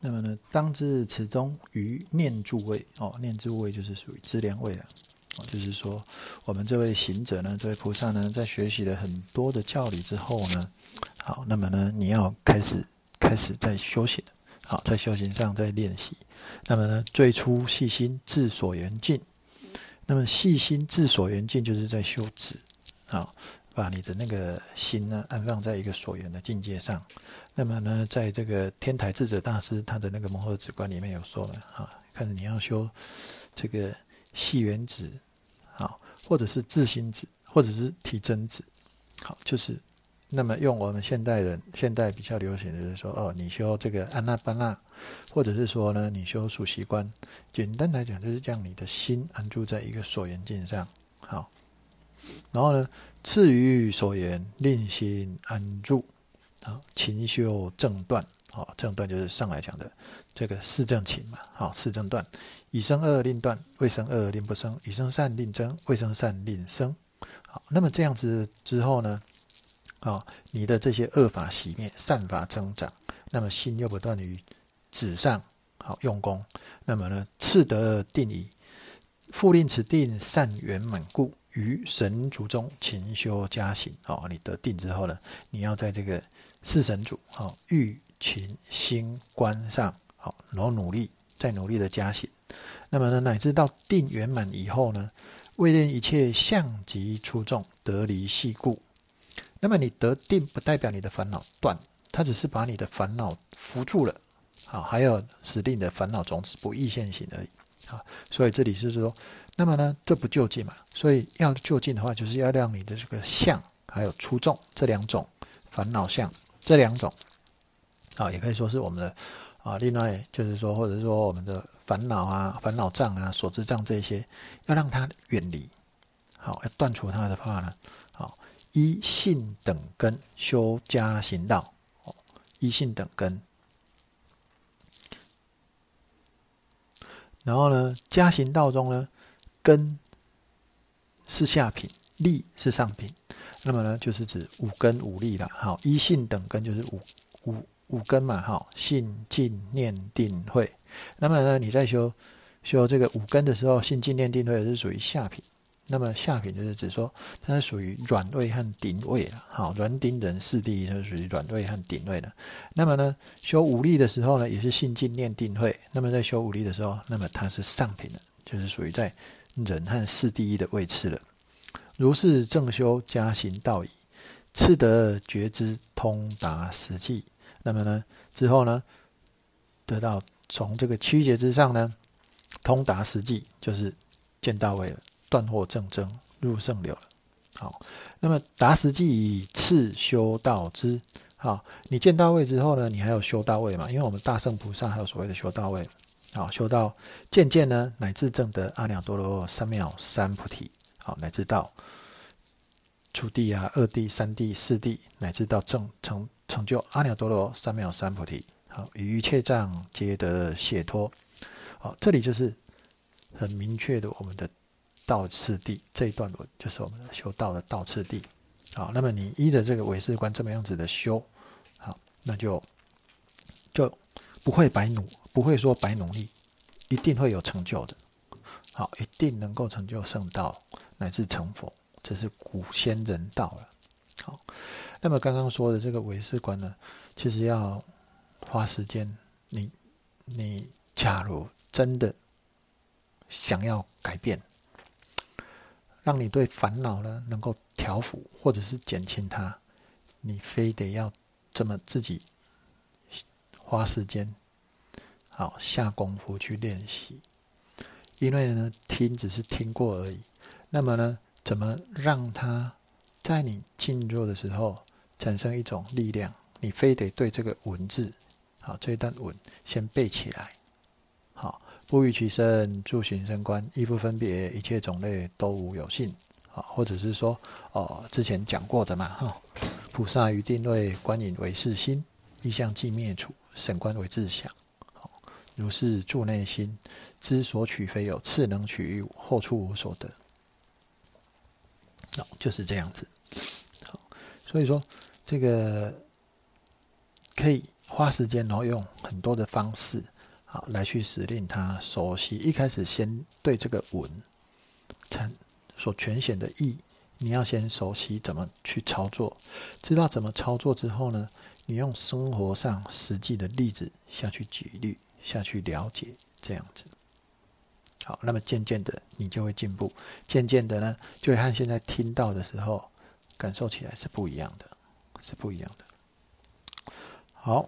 那么呢，当知此中于念住位哦，念住位就是属于资粮位了哦，就是说我们这位行者呢，这位菩萨呢，在学习了很多的教理之后呢，好，那么呢，你要开始开始在修行，好，在修行上在练习。那么呢，最初细心自所缘境，那么细心自所缘境就是在修止，好，把你的那个心呢安放在一个所缘的境界上。那么呢，在这个天台智者大师他的那个摩诃止观里面有说了啊，看你要修这个细缘止，好，或者是自心止，或者是体真止，好，就是那么用我们现代人现代比较流行的就是说，哦，你修这个安那般那，或者是说呢，你修数息观，简单来讲就是将你的心安住在一个所缘境上，好，然后呢，至于所缘，令心安住。好，勤修正断，好，正断就是上来讲的这个四正勤嘛，好，四正断，以生恶令断，未生恶令不生，以生善令增，未生善令生。好，那么这样子之后呢，好，你的这些恶法熄灭，善法增长，那么心又不断于止上，好用功，那么呢，次得定矣，复令此定善圆满故。于神足中勤修加行，哦，你得定之后呢，你要在这个四神足，哦，欲勤心观上，好，然后努力，再努力的加行。那么呢，乃至到定圆满以后呢，为令一切相及出众，得离系故。那么你得定不代表你的烦恼断，它只是把你的烦恼扶住了，好，还有使令你的烦恼种子不易现行而已。好，所以这里是说，那么呢，这不究竟嘛？所以要究竟的话，就是要让你的这个相还有出众这两种烦恼相，这两种啊，也可以说是我们的啊，另外就是说，或者说我们的烦恼啊、烦恼障啊、所知障这些，要让它远离。好，要断除它的话呢，好，依信等根修加行道，哦，依信等根。然后呢，加行道中呢，根是下品，力是上品。那么呢，就是指五根五力啦。好，依信等根就是五五五根嘛。好，信、静、念、定、慧。那么呢，你在修修这个五根的时候，信、静、念、定、慧是属于下品。那么下品就是指说，它是属于软位和顶位了。好，软顶人四谛它是属于软位和顶位的。那么呢，修五力的时候呢，也是信、静、念、定、慧。那么在修五力的时候，那么它是上品的，就是属于在人和四第一的位次了。如是正修加行道矣，次得觉知通达实际。那么呢，之后呢，得到从这个七觉之上呢，通达实际，就是见到位了。断惑正真，入圣流了。好，那么达实际以次修道之。好，你见到位之后呢，你还有修道位嘛？因为我们大圣菩萨还有所谓的修道位。好，修到渐渐呢，乃至证得阿耨多罗三藐三菩提。好，乃至到初地啊、二地、三地、四地，乃至到正成成就阿耨多罗三藐三菩提。好，与一切障皆得解脱。好，这里就是很明确的我们的道次第，这一段文就是我们的修道的道次第。好，那么你依着这个唯识观这么样子的修，好，那就就不会白努，不会说白努力，一定会有成就的。好，一定能够成就圣道乃至成佛，这是古先人道了。好，那么刚刚说的这个唯识观呢，其实要花时间。你你假如真的想要改变，让你对烦恼呢能够调伏或者是减轻它，你非得要这么自己花时间，好下功夫去练习。因为呢，听只是听过而已。那么呢，怎么让它在你静坐的时候产生一种力量？你非得对这个文字，好，这一段文先背起来。好，不逾其身，住行深观，亦不分别，一切种类都无有性。好，或者是说，哦，之前讲过的嘛，哈，菩萨于定位，观影为是心，意象既灭除，审观为自想。好，如是住内心，知所取非有，次能取于后处无所得。好，就是这样子。好，所以说这个可以花时间，然后用很多的方式，好来去使令他熟悉。一开始先对这个文所全显的义，你要先熟悉怎么去操作。知道怎么操作之后呢，你用生活上实际的例子下去举例，下去了解，这样子。好，那么渐渐的你就会进步，渐渐的呢，就会和现在听到的时候感受起来是不一样的，是不一样的。好，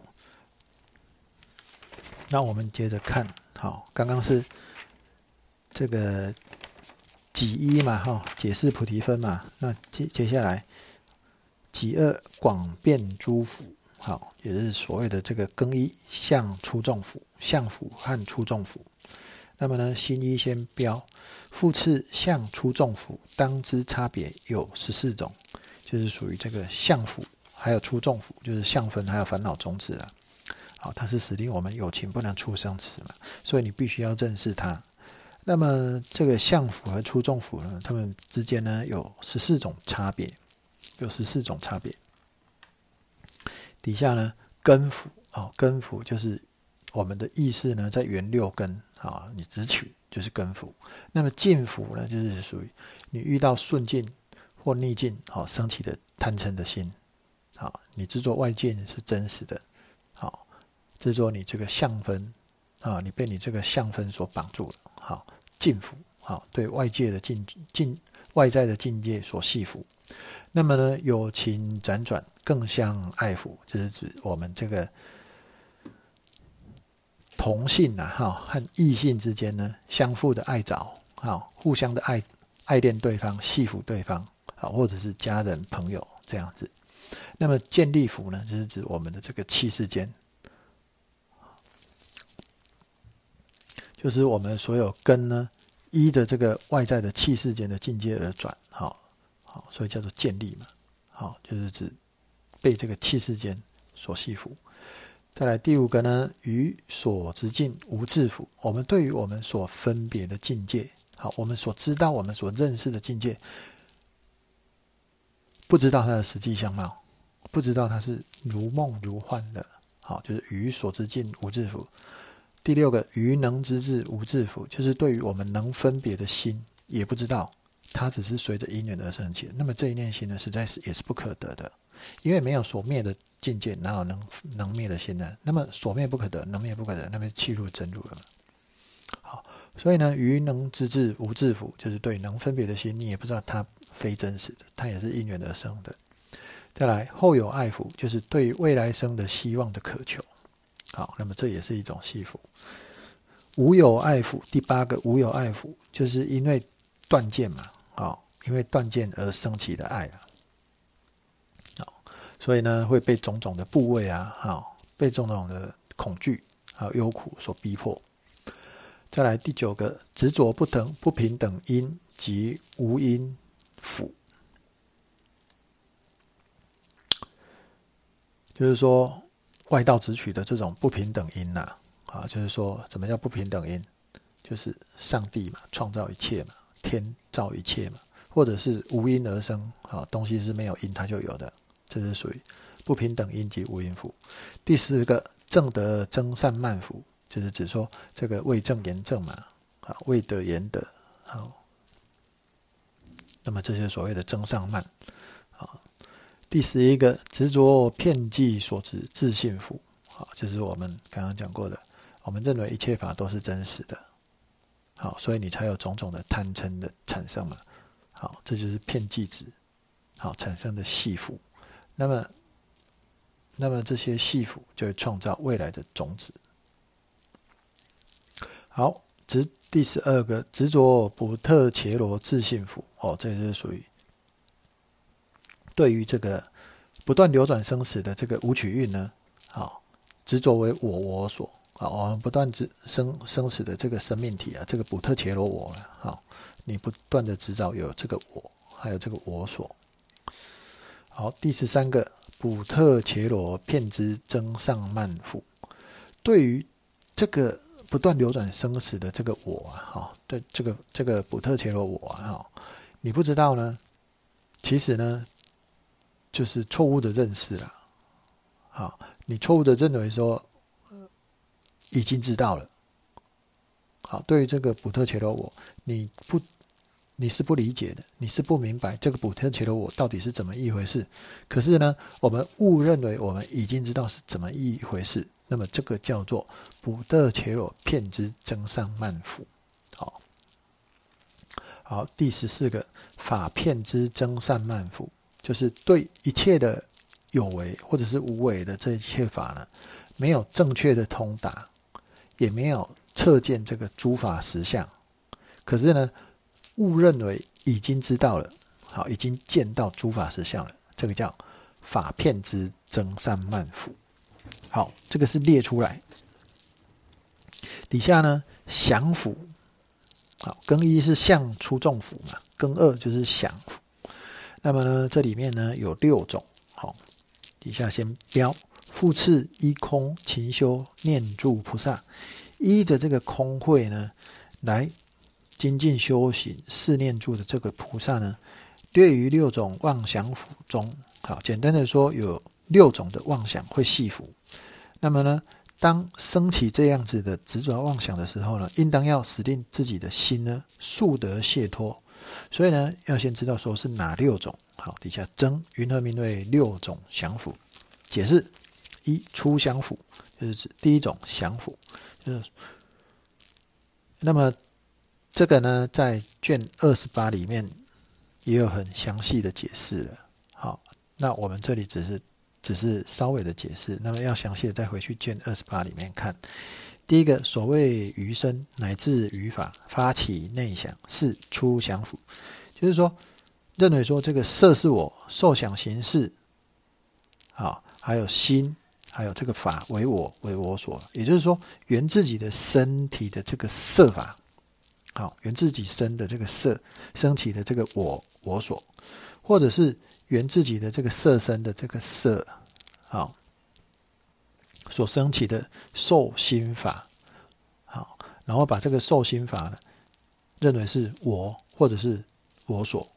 那我们接着看，好，刚刚是这个己一嘛，哈，解释菩提分嘛，那接接下来己二广遍诸辅，好，也是所谓的这个更一相出众辅、相辅和出众辅。那么呢，新一先标复次相出众辅，当知差别有十四种，就是属于这个相辅，还有出众辅，就是相分还有烦恼种子啊。好，它是使令我们有情不能出生死嘛，所以你必须要认识它。那么这个相辅和出众辅呢，它们之间呢有十四种差别，有十四种差别。底下呢根辅，哦，根辅就是我们的意识呢在原六根，好，你直取就是根辅。那么境辅呢，就是属于你遇到顺境或逆境，好，升起的贪嗔的心，好，你执着外境是真实的，好，执着你这个相分，啊，你被你这个相分所绑住了，好，境辅，好，对外界的境境外在的境界所系缚。那么呢，有情辗转，更相爱抚，这是指我们这个同性啊，哈，和异性之间呢，相互的爱着，好，互相的爱爱恋对方，系抚对方，好，或者是家人朋友这样子。那么见力辅呢，就是指我们的这个气世间，就是我们所有根呢，依的这个外在的气世间的境界而转，好。好，所以叫做见力嘛，好，就是指被这个气世间所系缚。再来第五个呢，于所知境无自缚。我们对于我们所分别的境界，好，我们所知道、我们所认识的境界，不知道它的实际相貌，不知道它是如梦如幻的，好，就是于所知境无自缚。第六个，于能知智无自缚，就是对于我们能分别的心，也不知道。它只是随着因缘而升起，那么这一念心呢，实在是也是不可得的，因为没有所灭的境界，哪有能能灭的心呢？那么所灭不可得，能灭不可得，那么气入真入了嘛。好，所以呢，于能知智无自缚，就是对能分别的心，你也不知道它非真实的，它也是因缘而生的。再来后有爱抚，就是对于未来生的希望的渴求。好，那么这也是一种系缚。无有爱抚，第八个无有爱抚，就是因为断见嘛。好，因为断见而升起的爱啊，好，所以呢会被种种的部位啊，好，被种种的恐惧还有忧苦所逼迫。再来第九个，执着不等不平等因及无因辅，就是说外道执取的这种不平等因呐、啊，啊，就是说什么叫不平等因？就是上帝嘛，创造一切嘛。天造一切嘛，或者是无因而生，好，东西是没有因它就有的，这是属于不平等因及无因辅。第十个，正德增善慢辅，就是指说这个未正言正嘛，好，未德言德，好，那么这些所谓的增上慢，好。第十一个，执着遍计所执自信辅，好，就是我们刚刚讲过的，我们认为一切法都是真实的。好，所以你才有种种的贪嗔的产生嘛。好，这就是遍计执，好产生的系缚。那么，那么这些系缚就会创造未来的种子。好，执第十二个执着不特伽罗自信辅，哦，这就是属于对于这个不断流转生死的这个五取蕴呢，好执着为我我所。好，我们不断生生死的这个生命体啊，这个补特伽罗我了。好，你不断的执照有这个我，还有这个我所。好，第十三个补特伽罗遍知增上慢辅，对于这个不断流转生死的这个我啊，好，对这个这个补特伽罗我啊，好，你不知道呢，其实呢，就是错误的认识啦。好， 你错误的认为说已经知道了。好，对于这个补特伽罗我，你不你是不理解的，你是不明白这个补特伽罗我到底是怎么一回事。可是呢，我们误认为我们已经知道是怎么一回事，那么这个叫做补特伽罗骗之增上慢辅。好，好，第十四个法骗之增善慢辅，就是对一切的有为或者是无为的这一切法呢，没有正确的通达，也没有测见这个诸法实相，可是呢，误认为已经知道了，好，已经见到诸法实相了，这个叫法骗之增善慢辅。好，这个是列出来。底下呢，降辅，好，庚一是相出众辅嘛，庚二就是降辅。那么呢，这里面呢有六种，好，底下先标。复次依空勤修念住菩萨，依着这个空慧呢，来精进修行四念住的这个菩萨呢，对于六种妄想辅中，好，简单的说，有六种的妄想会系辅。那么呢，当升起这样子的执着妄想的时候呢，应当要使令自己的心呢速得解脱。所以呢，要先知道说是哪六种。好，底下征云何名为六种降辅？解释。一初降辅，就是指第一种降辅，就是那么这个呢，在卷二十八里面也有很详细的解释了。好，那我们这里只是只是稍微的解释，那么要详细的再回去卷二十八里面看。第一个，所谓余生乃至于法发起内想，是初降辅，就是说认为说这个色是我，受想行识，好，还有心。还有这个法为我为我所，也就是说，原自己的身体的这个色法，好，原自己身的这个色升起的这个我我所，或者是原自己的这个色身的这个色，好，所升起的受心法，好，然后把这个受心法呢，认为是我或者是我所。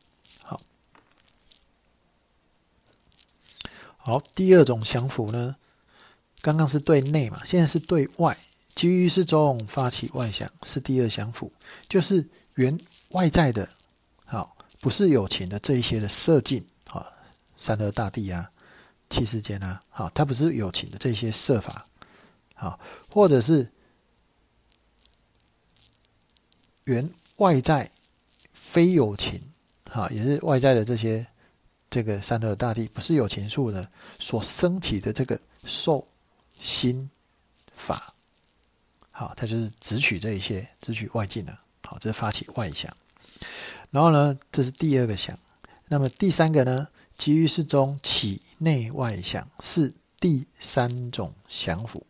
好，第二种降辅呢，刚刚是对内嘛，现在是对外。基于是中发起外想，是第二降辅，就是原外在的，好，不是有情的这一些的色境，好，山河大地啊，七世间啊，好，它不是有情的这些色法，好，或者是原外在非有情，好，也是外在的这些。这个山河大地不是有情数的所升起的这个受心法，好，它就是只取这一些，只取外境的，好，这是发起外想。然后呢，这是第二个想。那么第三个呢，基于是中起内外想，是第三种降辅，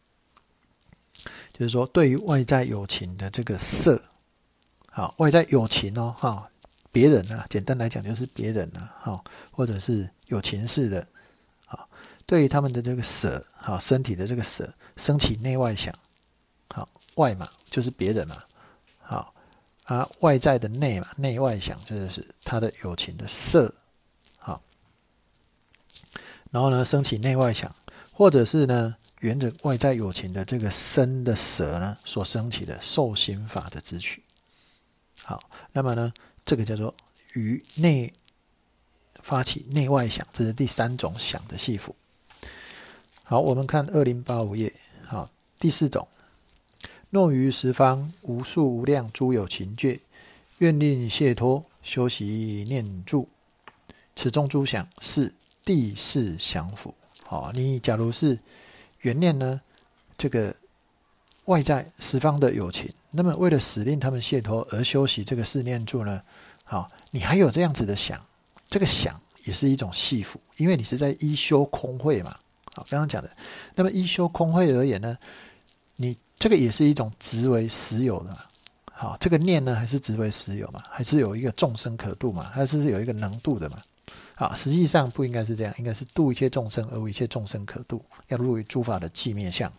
就是说对于外在有情的这个色，好，外在有情哦，哈。别人啊，简单来讲就是别人啊，好，或者是有情事的，好，对于他们的这个舍，好，身体的这个舍，升起内外想，好，外嘛就是别人嘛，好啊，外在的内嘛，内外想就是他的有情的色，好，然后呢升起内外想，或者是呢沿着外在有情的这个身的舍呢所升起的受心法的支取，好，那么呢。这个叫做于内发起内外想，这是第三种想的系辅。好，我们看二零八五页，好，第四种，若于十方无数无量诸有情界，愿令解脱，修习念住，此中诸想是第四降辅。好，你假如是原念呢，这个外在十方的有情。那么为了使令他们解脱而修习这个四念住呢，好，你还有这样子的想，这个想也是一种系辅，因为你是在依修空慧嘛，好，刚刚讲的。那么依修空慧而言呢，你这个也是一种执为实有的嘛，好，这个念呢还是执为实有嘛，还是有一个众生可度嘛，还是有一个能度的嘛，好，实际上不应该是这样，应该是度一切众生而无一切众生可度，要入于诸法的寂灭相。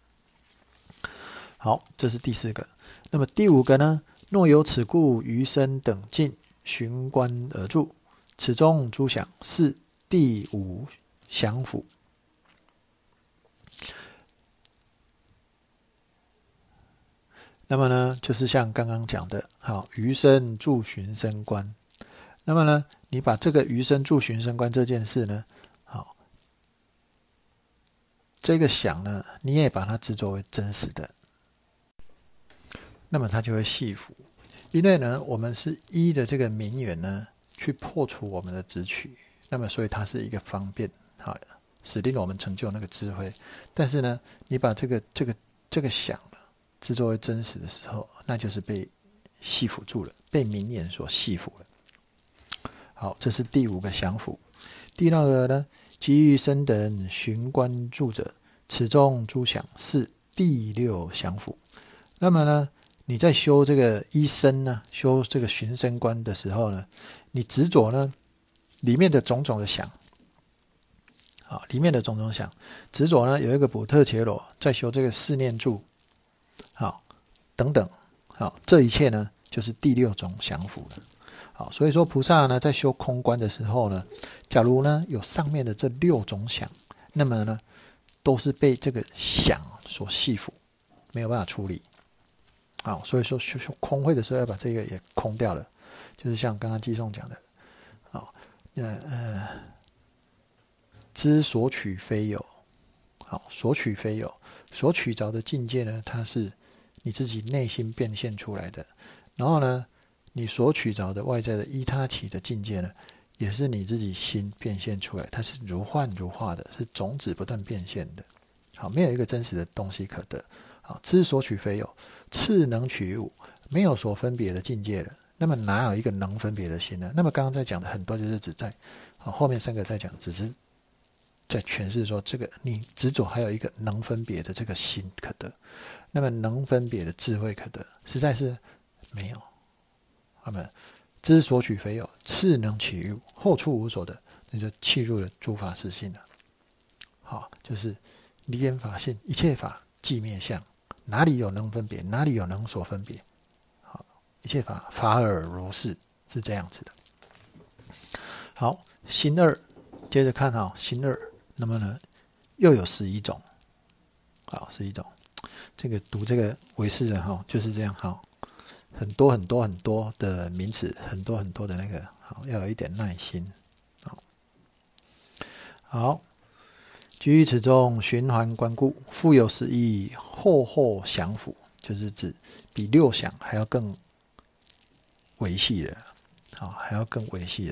好，这是第四个。那么第五个呢？若有此故，余生等尽，循观而住，此中诸想是第五降辅。 那么呢，就是像刚刚讲的，好，余生住寻声观。那么呢，你把这个余生住寻声观这件事呢，好，这个想呢，你也把它执着为真实的，那么它就会系服。因为呢，我们是依的这个名缘呢，去破除我们的执取，那么所以它是一个方便，好，使令我们成就那个智慧。但是呢，你把这个这个这个想呢，执着为真实的时候，那就是被系服住了，被名言所系服了。好，这是第五个降伏。第六个呢，给予生等寻观住者，此中诸想是第六降伏。那么呢，你在修这个医生呢，修这个寻声观的时候呢，你执着呢里面的种种的想，好，里面的种种想，执着呢有一个补特伽罗在修这个四念住，好，等等，好，这一切呢就是第六种降伏了。好，所以说菩萨呢在修空观的时候呢，假如呢有上面的这六种想，那么呢都是被这个想所系服，没有办法处理。好，所以说修修空慧的时候要把这个也空掉了，就是像刚刚寄颂讲的，好，呃呃，知所取非有，好，所取非有，所取着的境界呢，它是你自己内心变现出来的，然后呢，你所取着的外在的依他起的境界呢，也是你自己心变现出来，它是如幻如化的，是种子不断变现的。好，没有一个真实的东西可得。好，知所取非有，次能取无，没有所分别的境界了。那么哪有一个能分别的心呢？那么刚刚在讲的很多就是指在，好，后面三个在讲，只是在诠释说这个你执着还有一个能分别的这个心可得，那么能分别的智慧可得，实在是没有。那么知所取非有，次能取无，后处无所得，那就契入了诸法实性了。好，就是离言法性，一切法即灭相，哪里有能分别，哪里有能所分别。好，一切法法尔如是，是这样子的。好，心二，接着看哈，心二，那么呢又有十一种。好，十一种，这个读这个唯识人哈就是这样哈。很多很多很多的名词，很多很多的那个，好，要有一点耐心。好，好，居于此中循环观顾，复有十一后后降伏，就是指比六想还要更维系的，好，还要更维系的。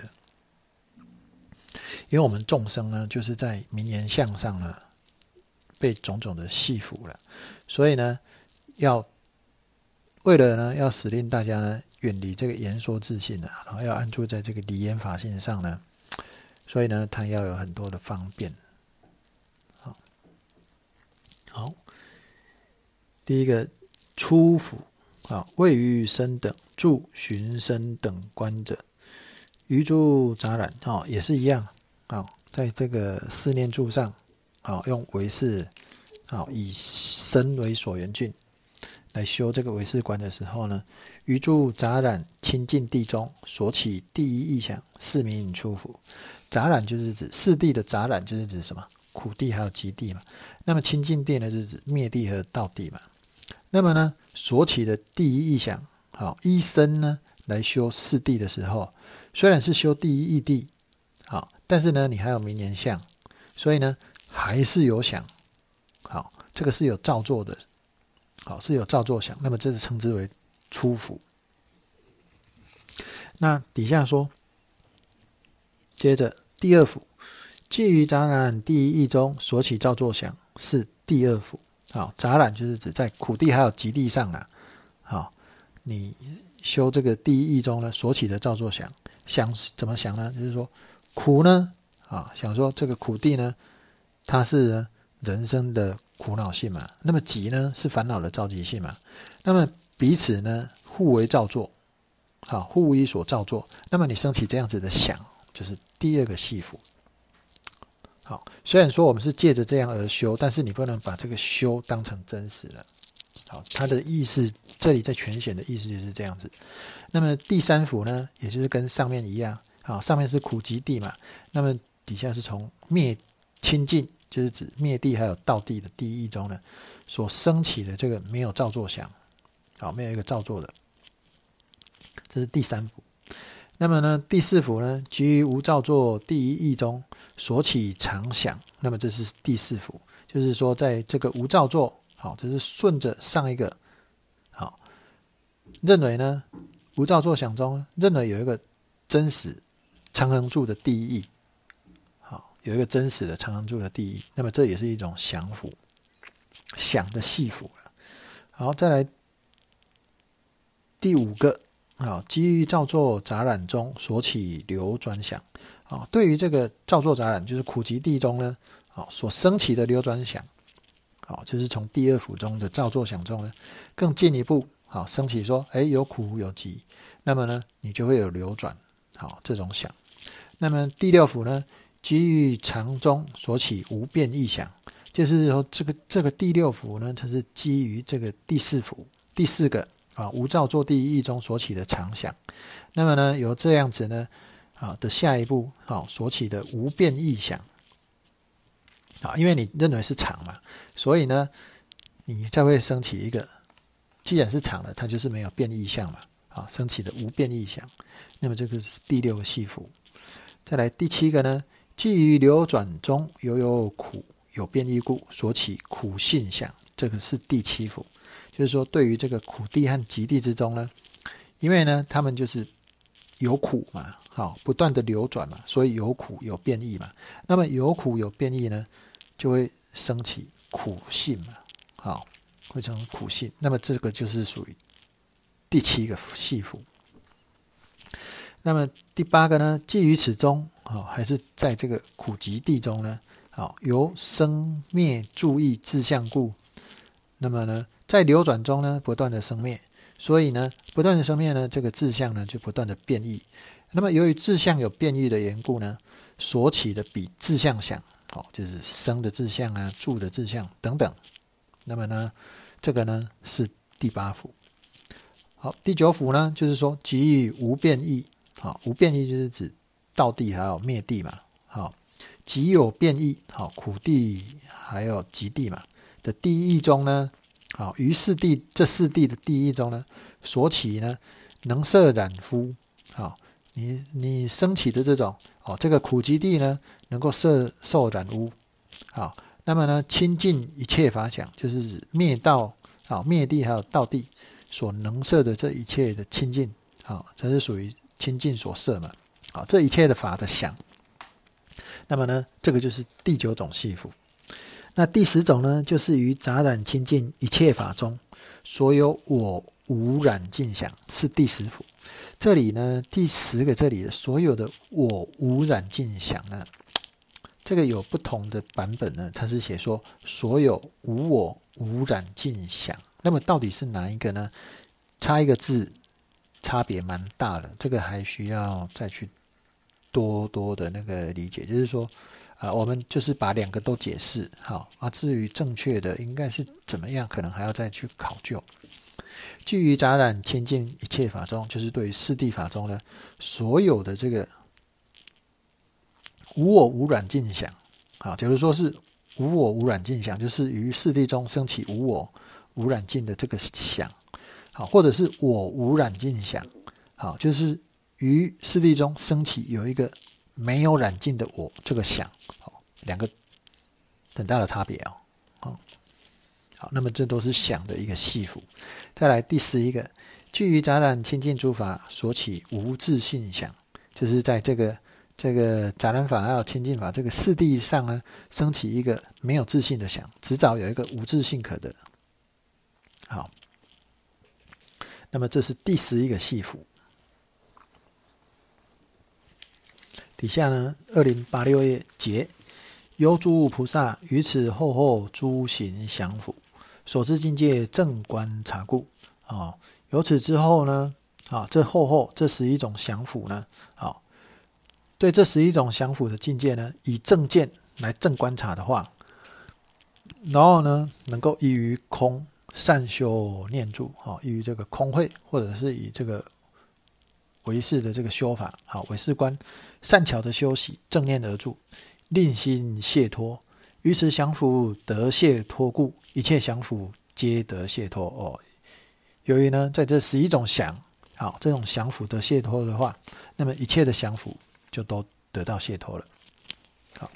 因为我们众生呢，就是在名言相上呢，被种种的系服了，所以呢，要为了呢，要使令大家呢远离这个言说自信啊，然后要安住在这个离言法性上呢，所以呢，它要有很多的方便。好，好，第一个初伏，啊，位于生等住寻生等观者，余诸杂染，哦，也是一样，啊，在这个四念住上，啊，用唯识，啊，以身为所缘境。来修这个唯识观的时候呢，余诸杂染清净地中所起第一意想，是名初伏。杂染就是指四谛的杂染，就是指什么？苦谛还有极谛嘛。那么清净地呢，就是指灭谛和道谛嘛。那么呢，所起的第一意想，好，依身呢来修四谛的时候，虽然是修第一义谛，好，但是呢，你还有名言相，所以呢，还是有想，好，这个是有造作的。好，是有造作想，那么这是称之为初伏。那底下说，接着第二伏，基于杂染第一义中所起造作想，是第二伏。好，杂染就是指在苦谛还有极谛上啊。好，你修这个第一义中呢所起的造作想，想怎么想呢？就是说苦呢，啊，想说这个苦谛呢，它是人生的苦恼性嘛，那么集呢是烦恼的召集性嘛，那么彼此呢互为造作，好，互依所造作，那么你升起这样子的想，就是第二个系服。好，虽然说我们是借着这样而修，但是你不能把这个修当成真实了。好，它的意思这里在全显的意思就是这样子。那么第三伏呢，也就是跟上面一样，好，上面是苦集谛嘛，那么底下是从灭清净。就是指灭谛还有道谛的第一义中呢，所升起的这个没有造作想， 好，没有一个造作的，这是第三幅。那么呢，第四幅呢，即于无造作第一义中所起常想，那么这是第四幅，就是说在这个无造作，好，这是顺着上一个，好，认为呢，无造作想中认为有一个真实常恒住的第一义，好，有一个真实的常恒住的第一，那么这也是一种想符，想的系符了。好，再来第五个。好，基于造作杂染中所起流转想，好，对于这个造作杂染，就是苦集地中呢，好，所升起的流转想，好，就是从第二幅中的造作想中呢，更进一步，好，升起说，哎，有苦有集，那么呢，你就会有流转，好，这种想。那么第六幅呢，基于常中所起无变异想，就是说这个这个第六幅呢，它是基于这个第四幅第四个。啊，无造作第一义中所起的常想，那么呢，由这样子呢，啊的下一步，好所起的无变异想，啊，因为你认为是常嘛，所以呢，你才会升起一个，既然是常了，它就是没有变异相嘛，啊，升起的无变异想，那么这个是第六个系符。再来第七个呢，基于流转中犹有苦有变异故所起苦性想，这个是第七幅。就是说，对于这个苦地和集地之中呢，因为呢，他们就是有苦嘛，好，不断的流转嘛，所以有苦有变异嘛。那么有苦有变异呢，就会升起苦性嘛，好，会成苦性。那么这个就是属于第七个系符。那么第八个呢，基于此中，好，还是在这个苦集地中呢，好，由生灭注意自相故，那么呢，在流转中呢，不断的生灭，所以呢，不断的生灭呢，这个志向呢就不断的变异。那么由于志向有变异的缘故呢，所起的比志向想，好，就是生的志向啊，住的志向等等。那么呢，这个呢是第八幅。好，第九幅呢，就是说即于无变异，好，无变异就是指道地还有灭地嘛，好，即有变异，好，苦地还有集地嘛的第一义中呢。好，于四谛这四谛的第一中呢，所起呢能摄染夫，好，你你升起的这种哦，这个苦集地呢，能够摄受染污，好，那么呢清净一切法想，就是指灭道，好，灭地还有道地所能摄的这一切的清净，好，这是属于清净所摄嘛，好，这一切的法的想，那么呢，这个就是第九种系符。那第十种呢，就是于杂染清净一切法中，所有我无染净想，是第十幅。这里呢，第十个这里的所有的我无染净想呢，这个有不同的版本呢，它是写说所有无我无染净想，那么到底是哪一个呢？差一个字，差别蛮大的，这个还需要再去多多的那个理解，就是说。啊，我们就是把两个都解释好啊。至于正确的应该是怎么样，可能还要再去考究。基于杂染清净一切法中，就是对于四谛法中呢，所有的这个无我无染净想，好，假如说是无我无染净想，就是于四谛中升起无我无染净的这个想，好，或者是我无染净想，好，就是于四谛中升起有一个。没有染净的我这个想，两个很大的差别哦。好，那么这都是想的一个系符。再来第十一个，基于杂染清净诸法所起无自性想，就是在这个这个杂染法还有清净法这个四谛上呢，升起一个没有自性的想，只找有一个无自性可得。好，那么这是第十一个系符。底下呢，二零八六页解，由诸菩萨于此后后诸行降伏，所知境界正观察故。哦，由此之后呢，啊，这后后这十一种降伏呢，啊，对这十一种降伏的境界呢，以正见来正观察的话，然后呢，能够依于空善修念住，啊，依于这个空慧，或者是以这个。唯识的这个修法，好，唯识观善巧的修习正念而住，令心解脱，于此降伏得解脱故，一切降伏皆得解脱。哦， 由于呢，在这十一种降，好，这种降伏得解脱的话，那么一切的降伏就都得到解脱了。好，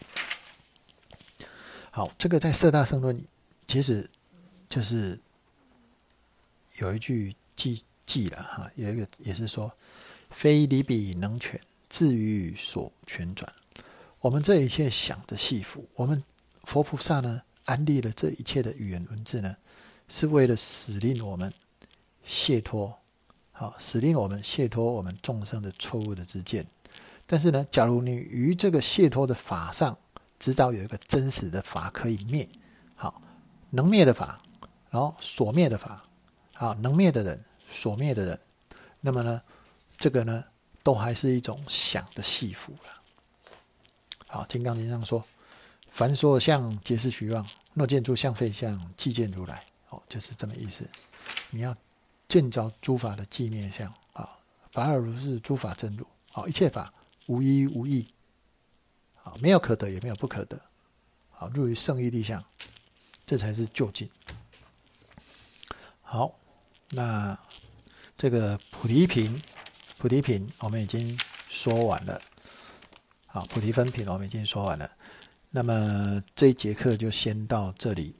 好，这个在色大乘论里，其实就是有一句记记了哈，有一个也是说，非离彼能全，至于所全转。我们这一切想的系缚，我们佛菩萨呢安立了这一切的语言文字呢，是为了使令我们解脱，好，使令我们解脱我们众生的错误的知见。但是呢，假如你于这个解脱的法上，知道有一个真实的法可以灭，好，能灭的法，然后所灭的法，好，能灭的人，所灭的人，那么呢，这个呢，都还是一种想的系缚了。好，《金刚经》上说：“凡所有相，皆是虚妄。若见诸相非相，即见如来。”哦，就是这么意思。你要见着诸法的寂灭相啊，法尔如是，诸法真如。好，一切法无一无异。好，没有可得，也没有不可得。好，入于圣义立相，这才是究竟。好，那这个菩提品，菩提品我们已经说完了。好，菩提分品我们已经说完了。那么这一节课就先到这里。